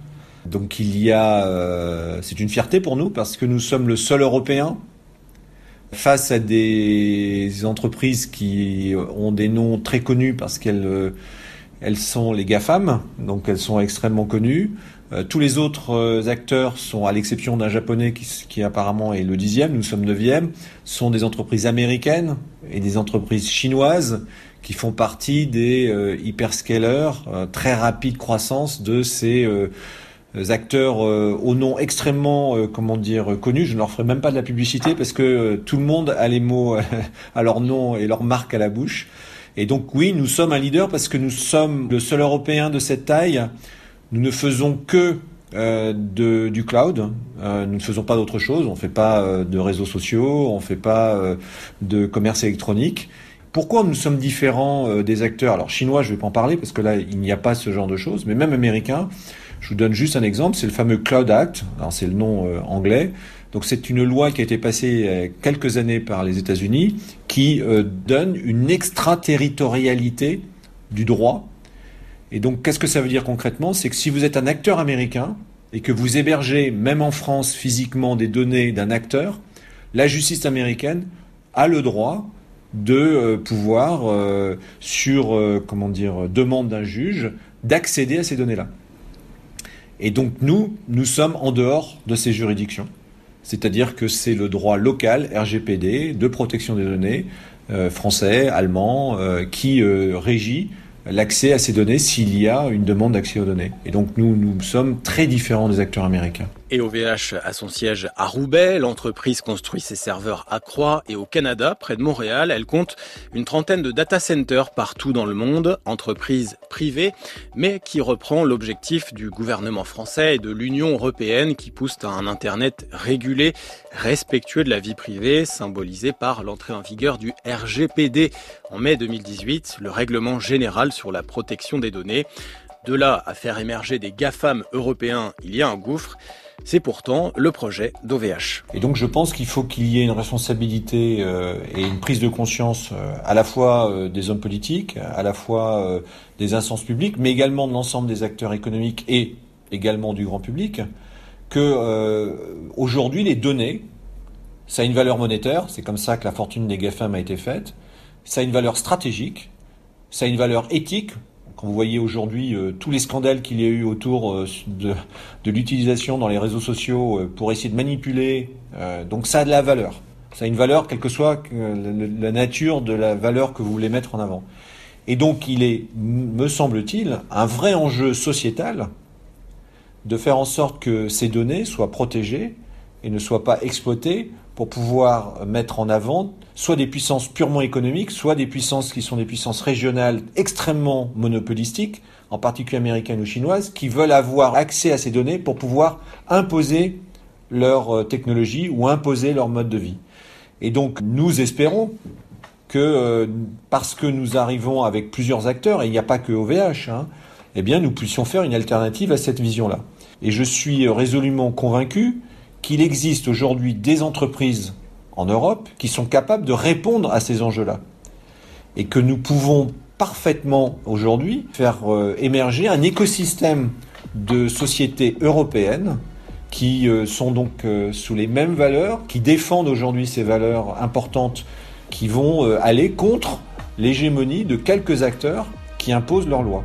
Donc il y a, euh, c'est une fierté pour nous parce que nous sommes le seul Européen face à des entreprises qui ont des noms très connus parce qu'elles euh, elles sont les GAFAM, donc elles sont extrêmement connues. Euh, tous les autres euh, acteurs sont, à l'exception d'un japonais qui, qui apparemment est le dixième, nous sommes neuvième, sont des entreprises américaines et des entreprises chinoises qui font partie des euh, hyperscalers, euh, très rapide croissance de ces euh, acteurs euh, au nom extrêmement, euh, comment dire, connus. Je ne leur ferai même pas de la publicité parce que euh, tout le monde a les mots euh, à leur nom et leur marque à la bouche. Et donc oui, nous sommes un leader parce que nous sommes le seul Européen de cette taille. Nous ne faisons que euh, de, du cloud. Euh, nous ne faisons pas d'autre chose. On ne fait pas euh, de réseaux sociaux. On ne fait pas euh, de commerce électronique. Pourquoi nous sommes différents euh, des acteurs? Alors chinois, je ne vais pas en parler parce que là, il n'y a pas ce genre de choses. Mais même américains, je vous donne juste un exemple. C'est le fameux Cloud Act. Alors c'est le nom euh, anglais. Donc c'est une loi qui a été passée il y a quelques années par les États-Unis qui euh, donne une extraterritorialité du droit. Et donc, qu'est-ce que ça veut dire concrètement? C'est que si vous êtes un acteur américain et que vous hébergez, même en France, physiquement des données d'un acteur, la justice américaine a le droit de euh, pouvoir, euh, sur, euh, comment dire, demande d'un juge, d'accéder à ces données-là. Et donc, nous, nous sommes en dehors de ces juridictions. C'est-à-dire que c'est le droit local, R G P D, de protection des données, euh, français, allemand, euh, qui euh, régit l'accès à ces données s'il y a une demande d'accès aux données. Et donc nous, nous sommes très différents des acteurs américains. Et O V H a son siège à Roubaix. L'entreprise construit ses serveurs à Croix et au Canada, près de Montréal. Elle compte une trentaine de data centers partout dans le monde, entreprise privée, mais qui reprend l'objectif du gouvernement français et de l'Union européenne qui pousse à un Internet régulé, respectueux de la vie privée, symbolisé par l'entrée en vigueur du R G P D en mai deux mille dix-huit, le règlement général sur la protection des données. De là à faire émerger des GAFAM européens, il y a un gouffre. C'est pourtant le projet d'O V H. Et donc je pense qu'il faut qu'il y ait une responsabilité euh, et une prise de conscience euh, à la fois euh, des hommes politiques, à la fois euh, des instances publiques, mais également de l'ensemble des acteurs économiques et également du grand public, que euh, aujourd'hui les données, ça a une valeur monétaire, c'est comme ça que la fortune des GAFAM a été faite, ça a une valeur stratégique, ça a une valeur éthique. Quand vous voyez aujourd'hui euh, tous les scandales qu'il y a eu autour euh, de, de l'utilisation dans les réseaux sociaux euh, pour essayer de manipuler, euh, donc ça a de la valeur. Ça a une valeur, quelle que soit euh, la, la nature de la valeur que vous voulez mettre en avant. Et donc il est, me semble-t-il, un vrai enjeu sociétal de faire en sorte que ces données soient protégées et ne soient pas exploitées pour pouvoir mettre en avant soit des puissances purement économiques, soit des puissances qui sont des puissances régionales extrêmement monopolistiques, en particulier américaines ou chinoises, qui veulent avoir accès à ces données pour pouvoir imposer leur technologie ou imposer leur mode de vie. Et donc nous espérons que, euh, parce que nous arrivons avec plusieurs acteurs, et il n'y a pas que O V H, hein, eh bien nous puissions faire une alternative à cette vision-là. Et je suis résolument convaincu qu'il existe aujourd'hui des entreprises en Europe qui sont capables de répondre à ces enjeux-là. Et que nous pouvons parfaitement aujourd'hui faire euh, émerger un écosystème de sociétés européennes qui euh, sont donc euh, sous les mêmes valeurs, qui défendent aujourd'hui ces valeurs importantes, qui vont euh, aller contre l'hégémonie de quelques acteurs qui imposent leurs lois.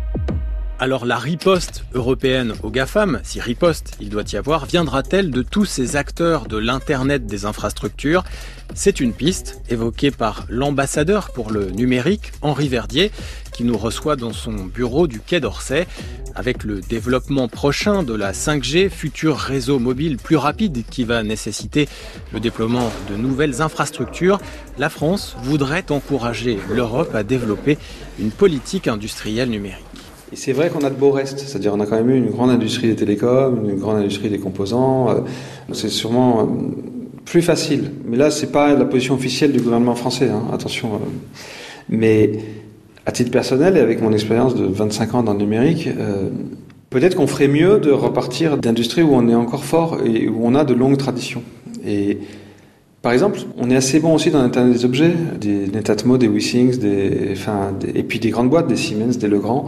Alors la riposte européenne aux GAFAM, si riposte il doit y avoir, viendra-t-elle de tous ces acteurs de l'Internet des infrastructures? C'est une piste évoquée par l'ambassadeur pour le numérique, Henri Verdier, qui nous reçoit dans son bureau du Quai d'Orsay. Avec le développement prochain de la cinq G, futur réseau mobile plus rapide qui va nécessiter le déploiement de nouvelles infrastructures, la France voudrait encourager l'Europe à développer une politique industrielle numérique. Et c'est vrai qu'on a de beaux restes, c'est-à-dire on a quand même eu une grande industrie des télécoms, une grande industrie des composants, c'est sûrement plus facile. Mais là, c'est pas la position officielle du gouvernement français, hein, attention. Mais à titre personnel et avec mon expérience de vingt-cinq ans dans le numérique, euh, peut-être qu'on ferait mieux de repartir d'industries où on est encore fort et où on a de longues traditions. Et par exemple, on est assez bon aussi dans l'Internet des objets, des Netatmo, des WeThings, des, enfin, des, et puis des grandes boîtes, des Siemens, des Legrand.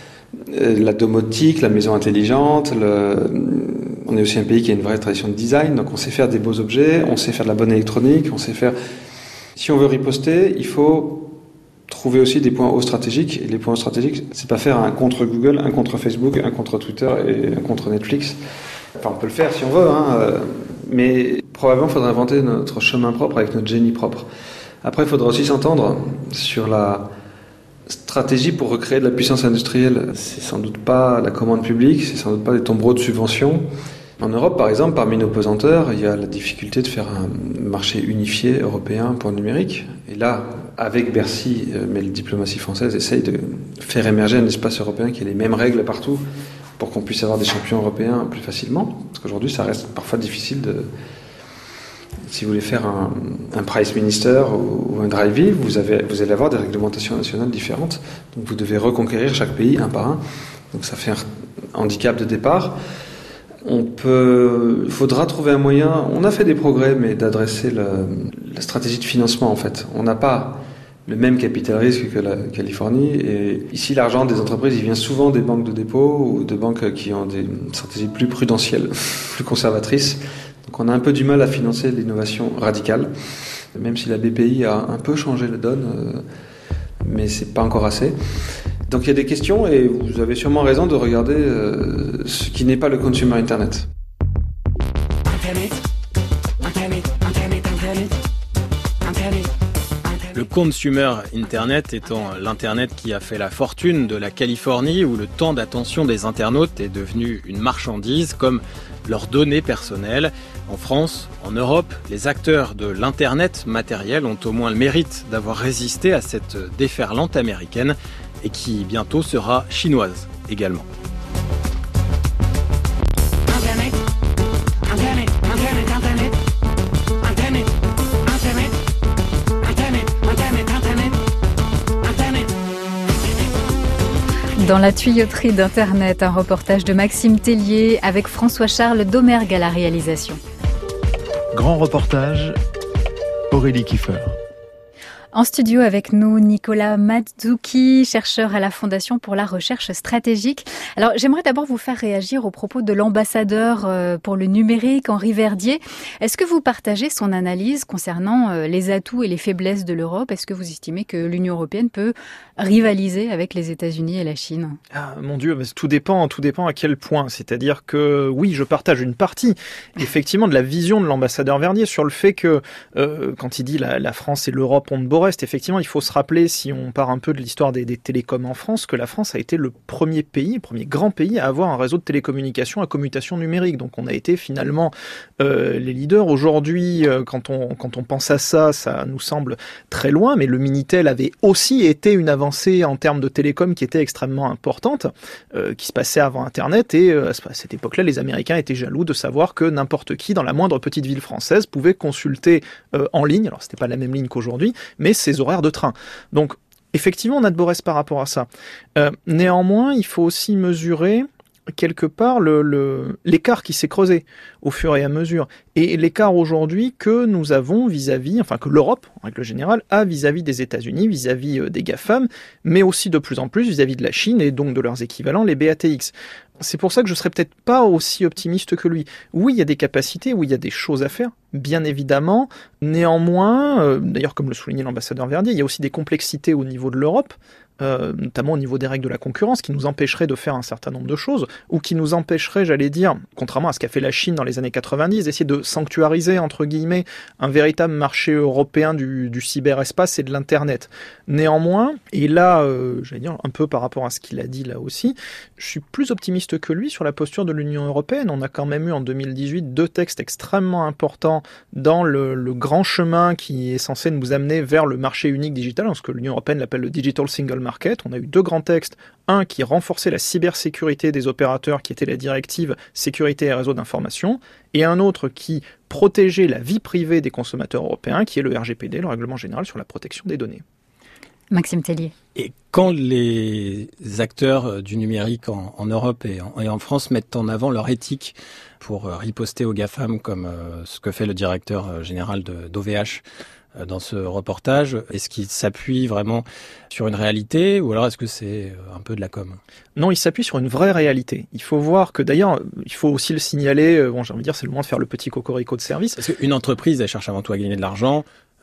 La domotique, la maison intelligente, le... on est aussi un pays qui a une vraie tradition de design, donc on sait faire des beaux objets, on sait faire de la bonne électronique, on sait faire... Si on veut riposter, il faut trouver trouver aussi des points hauts stratégiques. Et les points hauts stratégiques, c'est pas faire un contre Google, un contre Facebook, un contre Twitter et un contre Netflix. Enfin, on peut le faire si on veut, hein, mais probablement il faudra inventer notre chemin propre avec notre génie propre. Après, il faudra aussi s'entendre sur la stratégie pour recréer de la puissance industrielle. C'est sans doute pas la commande publique, c'est sans doute pas des tombereaux de subventions. En Europe, par exemple, parmi nos pesanteurs, il y a la difficulté de faire un marché unifié européen pour le numérique. Et là, avec Bercy, mais la diplomatie française essaye de faire émerger un espace européen qui ait les mêmes règles partout pour qu'on puisse avoir des champions européens plus facilement. Parce qu'aujourd'hui, ça reste parfois difficile de... Si vous voulez faire un, un Price Minister ou, ou un Drivey, vous, avez, vous allez avoir des réglementations nationales différentes. Donc vous devez reconquérir chaque pays un par un. Donc ça fait un handicap de départ. On peut, il faudra trouver un moyen, on a fait des progrès, mais d'adresser le, la stratégie de financement en fait. On n'a pas le même capital risque que la Californie. Et ici, l'argent des entreprises, il vient souvent des banques de dépôt ou de banques qui ont des stratégies plus prudentielles, plus conservatrices. Donc on a un peu du mal à financer l'innovation radicale, même si la B P I a un peu changé la donne, euh, mais c'est pas encore assez. Donc il y a des questions et vous avez sûrement raison de regarder euh, ce qui n'est pas le consumer internet. Le consumer internet étant l'internet qui a fait la fortune de la Californie, où le temps d'attention des internautes est devenu une marchandise comme leurs données personnelles. En France, en Europe, les acteurs de l'internet matériel ont au moins le mérite d'avoir résisté à cette déferlante américaine et qui bientôt sera chinoise également. Dans la tuyauterie d'Internet, un reportage de Maxime Tellier avec François-Charles Domergue à la réalisation. Grand reportage, Aurélie Kiefer. En studio avec nous, Nicolas Mazzucchi, chercheur à la Fondation pour la recherche stratégique. Alors, j'aimerais d'abord vous faire réagir aux propos de l'ambassadeur pour le numérique, Henri Verdier. Est-ce que vous partagez son analyse concernant les atouts et les faiblesses de l'Europe ? Est-ce que vous estimez que l'Union européenne peut rivaliser avec les États-Unis et la Chine ? Ah, mon Dieu, mais tout dépend, tout dépend à quel point. C'est-à-dire que, oui, je partage une partie, effectivement, de la vision de l'ambassadeur Verdier sur le fait que, euh, quand il dit la, la France et l'Europe ont de beaux restes, effectivement, il faut se rappeler, si on part un peu de l'histoire des, des télécoms en France, que la France a été le premier pays, le premier grand pays à avoir un réseau de télécommunications à commutation numérique. Donc on a été finalement euh, les leaders. Aujourd'hui, euh, quand on, quand on pense à ça, ça nous semble très loin, mais le Minitel avait aussi été une avancée en termes de télécom qui était extrêmement importante, euh, qui se passait avant Internet, et euh, à cette époque-là, les Américains étaient jaloux de savoir que n'importe qui, dans la moindre petite ville française, pouvait consulter euh, en ligne, alors c'était pas la même ligne qu'aujourd'hui, mais ses horaires de train. Donc, effectivement, on a de beaux restes par rapport à ça. Euh, néanmoins, il faut aussi mesurer quelque part le, le, l'écart qui s'est creusé au fur et à mesure. Et l'écart aujourd'hui que nous avons vis-à-vis, enfin que l'Europe, en règle générale, a vis-à-vis des États-Unis, vis-à-vis des GAFAM, mais aussi de plus en plus vis-à-vis de la Chine et donc de leurs équivalents, les B A T X. C'est pour ça que je serais peut-être pas aussi optimiste que lui. Oui, il y a des capacités, oui, il y a des choses à faire, bien évidemment. Néanmoins, euh, d'ailleurs, comme le soulignait l'ambassadeur Verdier, il y a aussi des complexités au niveau de l'Europe, euh, notamment au niveau des règles de la concurrence, qui nous empêcheraient de faire un certain nombre de choses, ou qui nous empêcheraient, j'allais dire, contrairement à ce qu'a fait la Chine dans les années quatre-vingt-dix, d'essayer de sanctuariser, entre guillemets, un véritable marché européen du, du cyberespace et de l'Internet. Néanmoins, et là, euh, j'allais dire, un peu par rapport à ce qu'il a dit là aussi, je suis plus optimiste que lui sur la posture de l'Union européenne. On a quand même eu en deux mille dix-huit deux textes extrêmement importants dans le, le grand chemin qui est censé nous amener vers le marché unique digital, ce que l'Union européenne l'appelle le Digital Single Market. On a eu deux grands textes, un qui renforçait la cybersécurité des opérateurs, qui était la directive sécurité et réseau d'information, et un autre qui protégeait la vie privée des consommateurs européens, qui est le R G P D, le Règlement général sur la protection des données. Maxime Tellier. Et quand les acteurs du numérique en, en Europe et en, et en France mettent en avant leur éthique pour riposter aux GAFAM, comme euh, ce que fait le directeur général de, d'O V H euh, dans ce reportage, est-ce qu'il s'appuie vraiment sur une réalité ou alors est-ce que c'est un peu de la com ? Non, il s'appuie sur une vraie réalité. Il faut voir que d'ailleurs, il faut aussi le signaler, bon, j'ai envie de dire, c'est le moment de faire le petit cocorico de service. Parce qu'une entreprise, elle cherche avant tout à gagner de l'argent.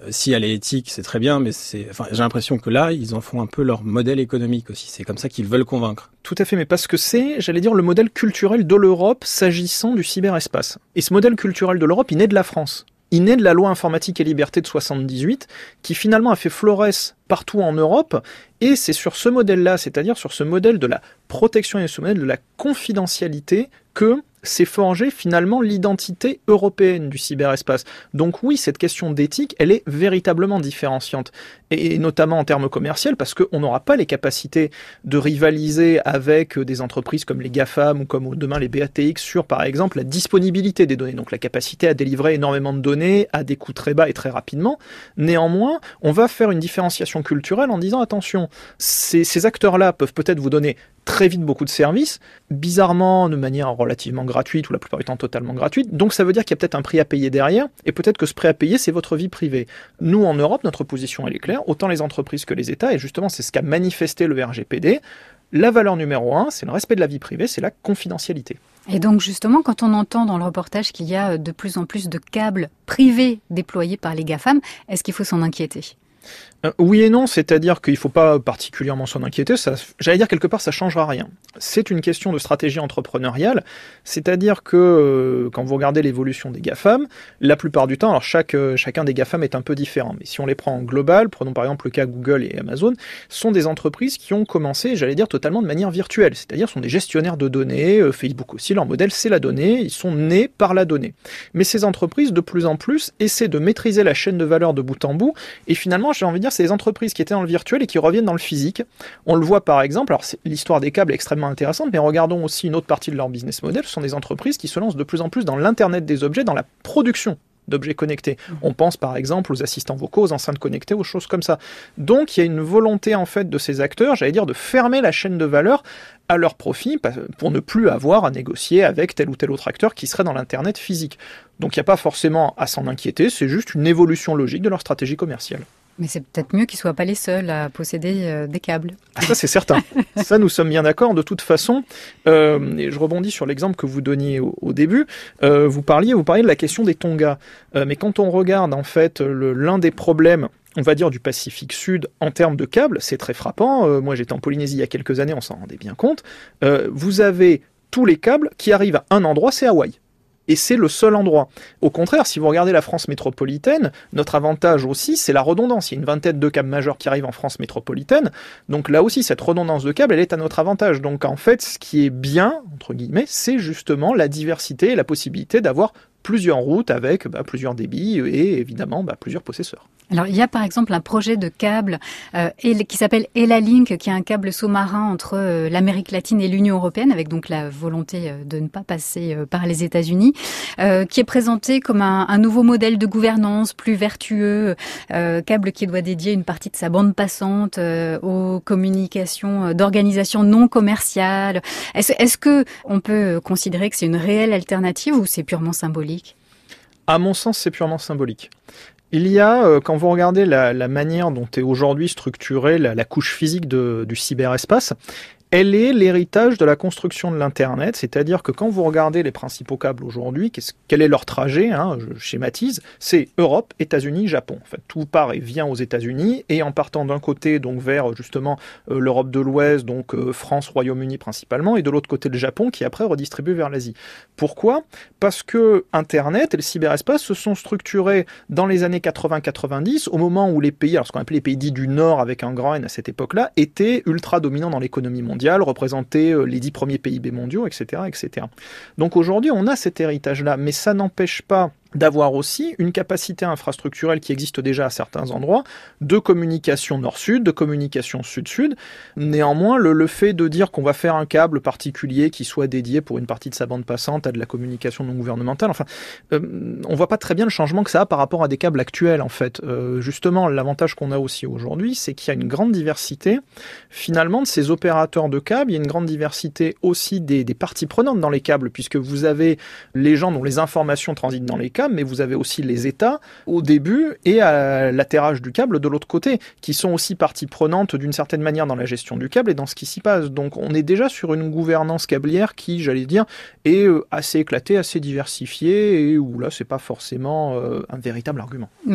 Si elle est éthique, c'est très bien, mais c'est, enfin, j'ai l'impression que là, ils en font un peu leur modèle économique aussi. C'est comme ça qu'ils veulent convaincre. Tout à fait, mais parce que c'est, j'allais dire, le modèle culturel de l'Europe s'agissant du cyberespace. Et ce modèle culturel de l'Europe, il naît de la France. Il naît de la loi informatique et liberté de soixante-dix-huit, qui finalement a fait florès partout en Europe, et c'est sur ce modèle-là, c'est-à-dire sur ce modèle de la protection et ce modèle de la confidentialité, que s'est forgée finalement l'identité européenne du cyberespace. Donc oui, cette question d'éthique, elle est véritablement différenciante, et notamment en termes commerciaux, parce qu'on n'aura pas les capacités de rivaliser avec des entreprises comme les GAFAM ou comme demain les B A T X sur, par exemple, la disponibilité des données, donc la capacité à délivrer énormément de données à des coûts très bas et très rapidement. Néanmoins, on va faire une différenciation culturelle en disant, attention, ces, ces acteurs-là peuvent peut-être vous donner très vite beaucoup de services, bizarrement de manière relativement gratuite ou la plupart du temps totalement gratuite, donc ça veut dire qu'il y a peut-être un prix à payer derrière, et peut-être que ce prix à payer, c'est votre vie privée. Nous, en Europe, notre position, elle est claire, autant les entreprises que les États, et justement, c'est ce qu'a manifesté le R G P D. La valeur numéro un, c'est le respect de la vie privée, c'est la confidentialité. Et donc justement, quand on entend dans le reportage qu'il y a de plus en plus de câbles privés déployés par les GAFAM, est-ce qu'il faut s'en inquiéter ? Euh, oui et non, c'est-à-dire qu'il ne faut pas particulièrement s'en inquiéter, ça, j'allais dire quelque part ça ne changera rien. C'est une question de stratégie entrepreneuriale, c'est-à-dire que euh, quand vous regardez l'évolution des GAFAM, la plupart du temps, alors chaque, euh, chacun des GAFAM est un peu différent, mais si on les prend en global, prenons par exemple le cas Google et Amazon, sont des entreprises qui ont commencé, j'allais dire, totalement de manière virtuelle, c'est-à-dire sont des gestionnaires de données, euh, Facebook aussi, leur modèle c'est la donnée, ils sont nés par la donnée. Mais ces entreprises, de plus en plus, essaient de maîtriser la chaîne de valeur de bout en bout, et finalement, j'ai envie de dire, c'est des entreprises qui étaient dans le virtuel et qui reviennent dans le physique. On le voit par exemple, alors c'est, l'histoire des câbles est extrêmement intéressante, mais regardons aussi une autre partie de leur business model, ce sont des entreprises qui se lancent de plus en plus dans l'Internet des objets, dans la production d'objets connectés. On pense par exemple aux assistants vocaux, aux enceintes connectées, aux choses comme ça. Donc il y a une volonté en fait de ces acteurs, j'allais dire, de fermer la chaîne de valeur à leur profit pour ne plus avoir à négocier avec tel ou tel autre acteur qui serait dans l'Internet physique. Donc il n'y a pas forcément à s'en inquiéter, c'est juste une évolution logique de leur stratégie commerciale. Mais c'est peut-être mieux qu'ils ne soient pas les seuls à posséder euh, des câbles. Ah, ça, c'est certain. Ça, nous sommes bien d'accord. De toute façon, euh, et je rebondis sur l'exemple que vous donniez au, au début. Euh, vous parliez, vous parliez de la question des Tonga. Euh, mais quand on regarde, en fait, le, l'un des problèmes, on va dire, du Pacifique Sud en termes de câbles, c'est très frappant. Euh, moi, j'étais en Polynésie il y a quelques années, on s'en rendait bien compte. Euh, vous avez tous les câbles qui arrivent à un endroit, c'est Hawaï. Et c'est le seul endroit. Au contraire, si vous regardez la France métropolitaine, notre avantage aussi, c'est la redondance. Il y a une vingtaine de câbles majeurs qui arrivent en France métropolitaine. Donc là aussi, cette redondance de câbles, elle est à notre avantage. Donc en fait, ce qui est bien, entre guillemets, c'est justement la diversité et la possibilité d'avoir plusieurs routes avec bah, plusieurs débits et évidemment bah, plusieurs possesseurs. Alors il y a par exemple un projet de câble euh, qui s'appelle ELA-Link, qui est un câble sous-marin entre euh, l'Amérique latine et l'Union européenne, avec donc la volonté euh, de ne pas passer euh, par les États-Unis, euh, qui est présenté comme un, un nouveau modèle de gouvernance plus vertueux, euh, câble qui doit dédier une partie de sa bande passante euh, aux communications d'organisations non commerciales. Est-ce, est-ce que on peut considérer que c'est une réelle alternative ou c'est purement symbolique ? À mon sens, c'est purement symbolique. Il y a, euh, quand vous regardez la, la manière dont est aujourd'hui structurée la, la couche physique de, du cyberespace, elle est l'héritage de la construction de l'Internet, c'est-à-dire que quand vous regardez les principaux câbles aujourd'hui, qu'est-ce, quel est leur trajet, hein, je schématise, c'est Europe, États-Unis, Japon. En fait, tout part et vient aux États-Unis, et en partant d'un côté donc vers justement euh, l'Europe de l'Ouest, donc euh, France, Royaume-Uni principalement, et de l'autre côté le Japon, qui après redistribue vers l'Asie. Pourquoi ? Parce que Internet et le cyberespace se sont structurés dans les années quatre-vingts quatre-vingt-dix, au moment où les pays, alors ce qu'on appelait les pays dits du Nord avec un grand N à cette époque-là, étaient ultra dominants dans l'économie mondiale, représenter les dix premiers P I B mondiaux, et cetera, et cetera. Donc aujourd'hui, on a cet héritage-là, mais ça n'empêche pas d'avoir aussi une capacité infrastructurelle qui existe déjà à certains endroits, de communication nord-sud, de communication sud-sud. Néanmoins, le, le fait de dire qu'on va faire un câble particulier qui soit dédié pour une partie de sa bande passante à de la communication non gouvernementale, enfin, euh, on voit pas très bien le changement que ça a par rapport à des câbles actuels, en fait. Euh, justement, l'avantage qu'on a aussi aujourd'hui, c'est qu'il y a une grande diversité, finalement, de ces opérateurs de câbles. Il y a une grande diversité aussi des, des parties prenantes dans les câbles, puisque vous avez les gens dont les informations transitent dans les câbles, mais vous avez aussi les États au début et à l'atterrage du câble de l'autre côté, qui sont aussi parties prenantes d'une certaine manière dans la gestion du câble et dans ce qui s'y passe. Donc on est déjà sur une gouvernance câblière qui, j'allais dire, est assez éclatée, assez diversifiée, et où là, c'est pas forcément euh, un véritable argument. Maxime Tellier ?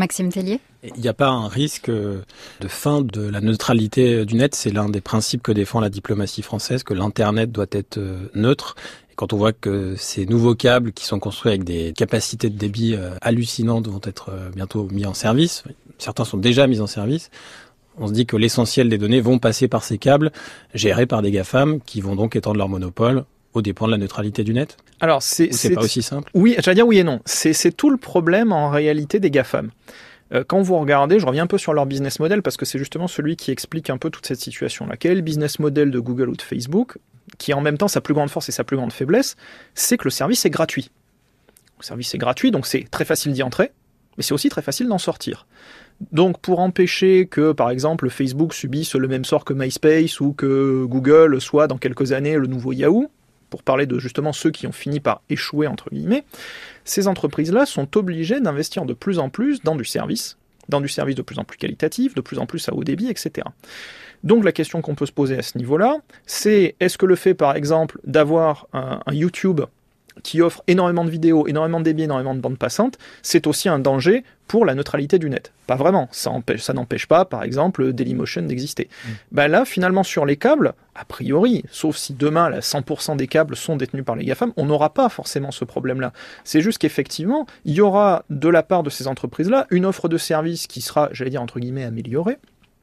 Il n'y a pas un risque de fin de la neutralité du net. C'est l'un des principes que défend la diplomatie française, que l'Internet doit être neutre. Et quand on voit que ces nouveaux câbles qui sont construits avec des capacités de débit hallucinantes vont être bientôt mis en service, certains sont déjà mis en service, on se dit que l'essentiel des données vont passer par ces câbles gérés par des GAFAM qui vont donc étendre leur monopole aux dépens de la neutralité du net. Alors c'est, c'est, c'est pas aussi simple. Oui, j'allais dire oui et non. C'est, c'est tout le problème en réalité des GAFAM. Euh, quand vous regardez, je reviens un peu sur leur business model parce que c'est justement celui qui explique un peu toute cette situation-là. Quel est le business model de Google ou de Facebook, qui en même temps sa plus grande force et sa plus grande faiblesse, c'est que le service est gratuit. Le service est gratuit, donc c'est très facile d'y entrer, mais c'est aussi très facile d'en sortir. Donc pour empêcher que, par exemple, Facebook subisse le même sort que MySpace ou que Google soit dans quelques années le nouveau Yahoo, pour parler de justement ceux qui ont fini par échouer, entre guillemets, ces entreprises-là sont obligées d'investir de plus en plus dans du service, dans du service de plus en plus qualitatif, de plus en plus à haut débit, et cetera. Donc la question qu'on peut se poser à ce niveau-là, c'est est-ce que le fait, par exemple, d'avoir un, un YouTube qui offre énormément de vidéos, énormément de débit, énormément de bandes passantes, c'est aussi un danger pour la neutralité du net. Pas vraiment. Ça, empêche, ça n'empêche pas, par exemple, Dailymotion d'exister. Mmh. Ben là, finalement, sur les câbles, a priori, sauf si demain, là, cent pour cent des câbles sont détenus par les GAFAM, on n'aura pas forcément ce problème-là. C'est juste qu'effectivement, il y aura, de la part de ces entreprises-là, une offre de service qui sera, j'allais dire, entre guillemets, améliorée.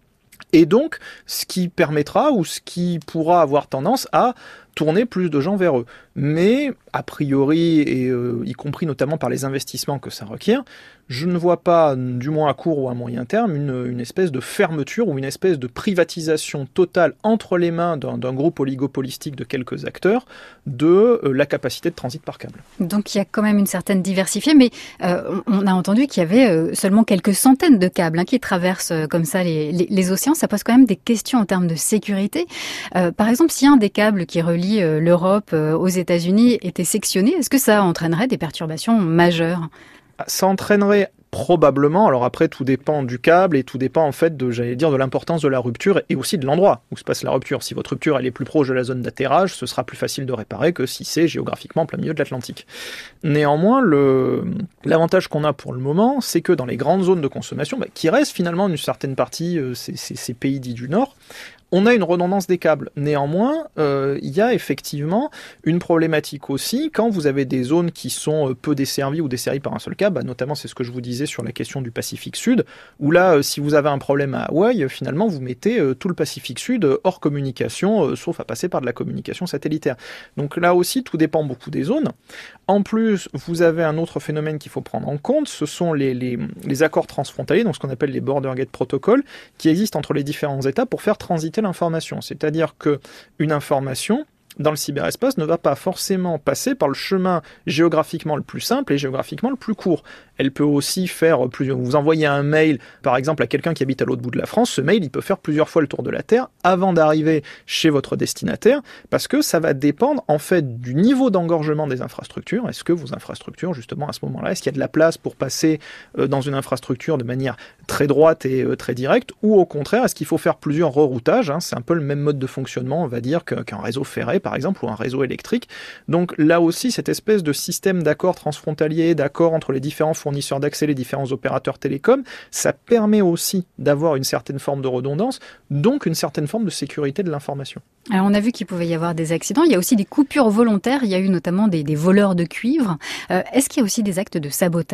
Et donc, ce qui permettra, ou ce qui pourra avoir tendance à tourner plus de gens vers eux. Mais, a priori, et euh, y compris notamment par les investissements que ça requiert, je ne vois pas, du moins à court ou à moyen terme, une, une espèce de fermeture ou une espèce de privatisation totale entre les mains d'un, d'un groupe oligopolistique de quelques acteurs de euh, la capacité de transit par câble. Donc il y a quand même une certaine diversité, mais euh, on a entendu qu'il y avait euh, seulement quelques centaines de câbles hein, qui traversent euh, comme ça les, les, les océans. Ça pose quand même des questions en termes de sécurité. Euh, par exemple, si un des câbles qui relie euh, l'Europe euh, aux États-Unis était sectionné, est-ce que ça entraînerait des perturbations majeures ? Ça entraînerait probablement, alors après tout dépend du câble et tout dépend en fait de, j'allais dire, de l'importance de la rupture et aussi de l'endroit où se passe la rupture. Si votre rupture elle est plus proche de la zone d'atterrage, ce sera plus facile de réparer que si c'est géographiquement en plein milieu de l'Atlantique. Néanmoins, le, l'avantage qu'on a pour le moment, c'est que dans les grandes zones de consommation, bah, qui restent finalement une certaine partie, euh, ces, ces, ces pays dits du Nord, on a une redondance des câbles. Néanmoins, euh, il y a effectivement une problématique aussi quand vous avez des zones qui sont peu desservies ou desservies par un seul câble, bah, notamment c'est ce que je vous disais sur la question du Pacifique Sud, où là, euh, si vous avez un problème à Hawaï, finalement vous mettez euh, tout le Pacifique Sud hors communication, euh, sauf à passer par de la communication satellitaire. Donc là aussi, tout dépend beaucoup des zones. En plus, vous avez un autre phénomène qu'il faut prendre en compte, ce sont les, les, les accords transfrontaliers, donc ce qu'on appelle les Border Gate Protocol, qui existent entre les différents États pour faire transiter l'information. C'est-à-dire qu'une information, dans le cyberespace, ne va pas forcément passer par le chemin géographiquement le plus simple et géographiquement le plus court. Elle peut aussi faire plusieurs... Vous envoyez un mail, par exemple, à quelqu'un qui habite à l'autre bout de la France, ce mail, il peut faire plusieurs fois le tour de la Terre avant d'arriver chez votre destinataire, parce que ça va dépendre, en fait, du niveau d'engorgement des infrastructures. Est-ce que vos infrastructures, justement, à ce moment-là, est-ce qu'il y a de la place pour passer euh, dans une infrastructure de manière très droite et euh, très directe, ou au contraire, est-ce qu'il faut faire plusieurs reroutages, hein, c'est un peu le même mode de fonctionnement, on va dire, que, qu'un réseau ferré, par exemple, ou un réseau électrique. Donc là aussi, cette espèce de système d'accords transfrontaliers, d'accords entre les différents fournisseurs d'accès, les différents opérateurs télécoms, ça permet aussi d'avoir une certaine forme de redondance, donc une certaine forme de sécurité de l'information. Alors on a vu qu'il pouvait y avoir des accidents, il y a aussi des coupures volontaires, il y a eu notamment des, des voleurs de cuivre. Euh, est-ce qu'il y a aussi des actes de sabotage ?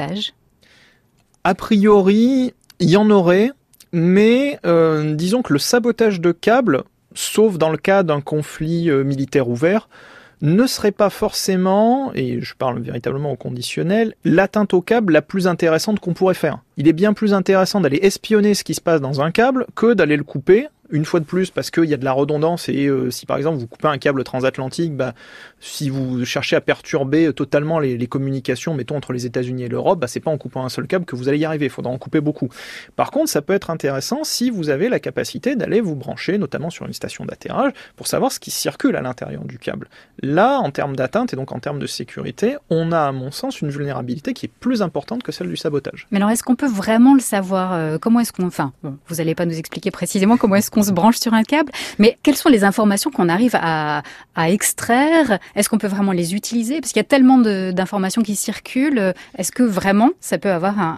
A priori, il y en aurait, mais euh, disons que le sabotage de câbles, sauf dans le cas d'un conflit euh, militaire ouvert, ne serait pas forcément, et je parle véritablement au conditionnel, l'atteinte au câble la plus intéressante qu'on pourrait faire. Il est bien plus intéressant d'aller espionner ce qui se passe dans un câble que d'aller le couper, une fois de plus parce qu'il y a de la redondance et euh, si par exemple vous coupez un câble transatlantique, bah, si vous cherchez à perturber totalement les, les communications, mettons entre les États-Unis et l'Europe, bah, c'est pas en coupant un seul câble que vous allez y arriver, il faudra en couper beaucoup. Par contre, ça peut être intéressant si vous avez la capacité d'aller vous brancher, notamment sur une station d'atterrage, pour savoir ce qui circule à l'intérieur du câble. Là, en termes d'atteinte et donc en termes de sécurité, on a à mon sens une vulnérabilité qui est plus importante que celle du sabotage. Mais alors est-ce qu'on peut vraiment le savoir euh, Comment est-ce qu'on... Enfin, bon, vous n'allez pas nous expliquer précisément comment est-ce qu'on se branche sur un câble, mais quelles sont les informations qu'on arrive à, à extraire ? Est-ce qu'on peut vraiment les utiliser ? Parce qu'il y a tellement de, d'informations qui circulent. Est-ce que vraiment ça peut avoir un, un intérêt ?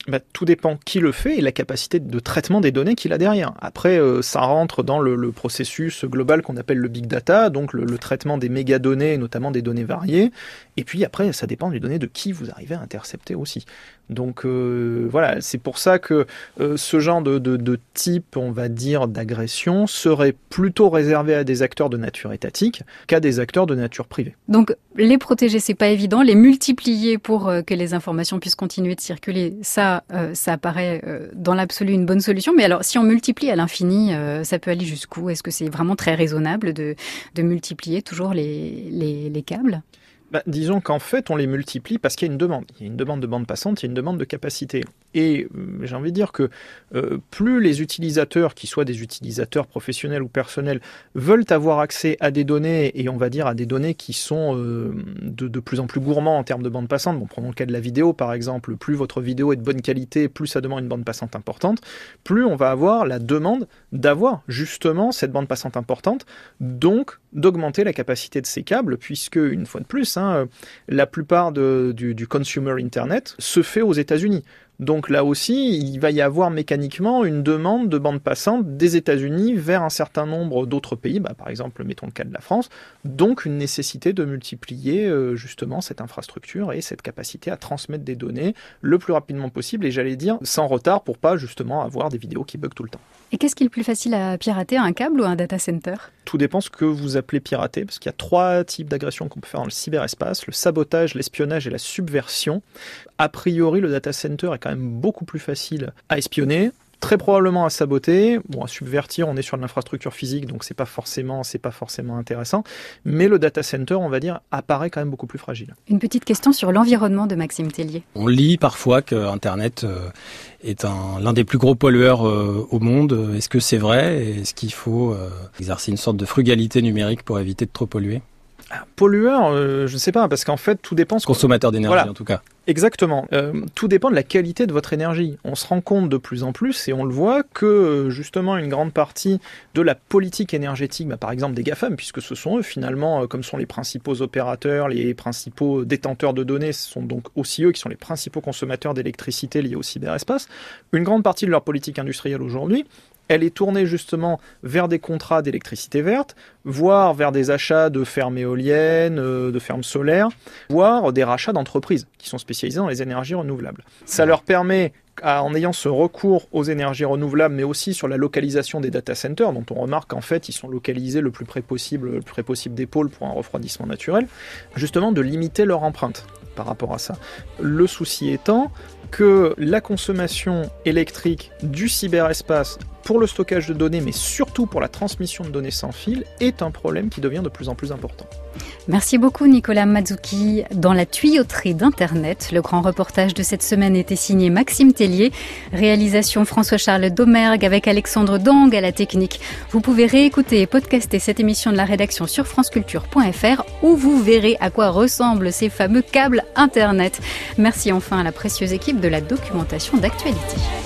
Bah, tout dépend qui le fait et la capacité de traitement des données qu'il a derrière. Après, euh, ça rentre dans le, le processus global qu'on appelle le big data, donc le, le traitement des mégadonnées, notamment des données variées. Et puis après, ça dépend des données de qui vous arrivez à intercepter aussi. Donc euh, voilà, c'est pour ça que euh, ce genre de, de, de type, on va dire, d'agression serait plutôt réservé à des acteurs de nature étatique qu'à des acteurs de nature privée. Donc les protéger, c'est pas évident. Les multiplier pour euh, que les informations puissent continuer de circuler, ça, euh, ça apparaît euh, dans l'absolu une bonne solution. Mais alors, si on multiplie à l'infini, euh, ça peut aller jusqu'où ? Est-ce que c'est vraiment très raisonnable de, de multiplier toujours les, les, les câbles ? Bah, disons qu'en fait, on les multiplie parce qu'il y a une demande. Il y a une demande de bande passante, il y a une demande de capacité. Et euh, j'ai envie de dire que euh, plus les utilisateurs, qu'ils soient des utilisateurs professionnels ou personnels, veulent avoir accès à des données, et on va dire à des données qui sont euh, de, de plus en plus gourmands en termes de bande passante. Bon, prenons le cas de la vidéo, par exemple. Plus votre vidéo est de bonne qualité, plus ça demande une bande passante importante, plus on va avoir la demande d'avoir justement cette bande passante importante, donc d'augmenter la capacité de ces câbles, puisque, une fois de plus, hein, la plupart de, du, du consumer Internet se fait aux États-Unis. Donc là aussi, il va y avoir mécaniquement une demande de bande passante des États-Unis vers un certain nombre d'autres pays, bah, par exemple, mettons le cas de la France, donc une nécessité de multiplier euh, justement cette infrastructure et cette capacité à transmettre des données le plus rapidement possible, et j'allais dire sans retard pour pas justement avoir des vidéos qui bug tout le temps. Et qu'est-ce qui est le plus facile à pirater, un câble ou un data center ? Tout dépend ce que vous appelez pirater, parce qu'il y a trois types d'agressions qu'on peut faire dans le cyberespace: le sabotage, l'espionnage et la subversion. A priori, le data center est quand même beaucoup plus facile à espionner, très probablement à saboter. Bon, à subvertir, on est sur de l'infrastructure physique, donc c'est pas forcément, c'est pas forcément intéressant. Mais le data center, on va dire, apparaît quand même beaucoup plus fragile. Une petite question sur l'environnement de Maxime Tellier. On lit parfois que Internet euh, est un, l'un des plus gros pollueurs euh, au monde. Est-ce que c'est vrai ? Est-ce qu'il faut euh, exercer une sorte de frugalité numérique pour éviter de trop polluer ? Ah, pollueur, euh, je ne sais pas, parce qu'en fait, tout dépend... Consommateur d'énergie, voilà. En tout cas. Exactement. Euh, tout dépend de la qualité de votre énergie. On se rend compte de plus en plus, et on le voit, que justement une grande partie de la politique énergétique, bah, par exemple des GAFAM, puisque ce sont eux finalement, euh, comme sont les principaux opérateurs, les principaux détenteurs de données, ce sont donc aussi eux qui sont les principaux consommateurs d'électricité liés au cyberespace, une grande partie de leur politique industrielle aujourd'hui, elle est tournée justement vers des contrats d'électricité verte, voire vers des achats de fermes éoliennes, de fermes solaires, voire des rachats d'entreprises qui sont spécialisées dans les énergies renouvelables. Ça leur permet, en ayant ce recours aux énergies renouvelables, mais aussi sur la localisation des data centers, dont on remarque qu'en fait ils sont localisés le plus près possible, le plus près possible des pôles pour un refroidissement naturel, justement de limiter leur empreinte par rapport à ça. Le souci étant que la consommation électrique du cyberespace pour le stockage de données, mais surtout pour la transmission de données sans fil, est un problème qui devient de plus en plus important. Merci beaucoup Nicolas Mazzucchi. Dans la tuyauterie d'Internet, le grand reportage de cette semaine était signé Maxime Tellier. Réalisation François-Charles Domergue avec Alexandre Dang à la technique. Vous pouvez réécouter et podcaster cette émission de la rédaction sur franceculture point f r où vous verrez à quoi ressemblent ces fameux câbles Internet. Merci enfin à la précieuse équipe de la documentation d'actualité.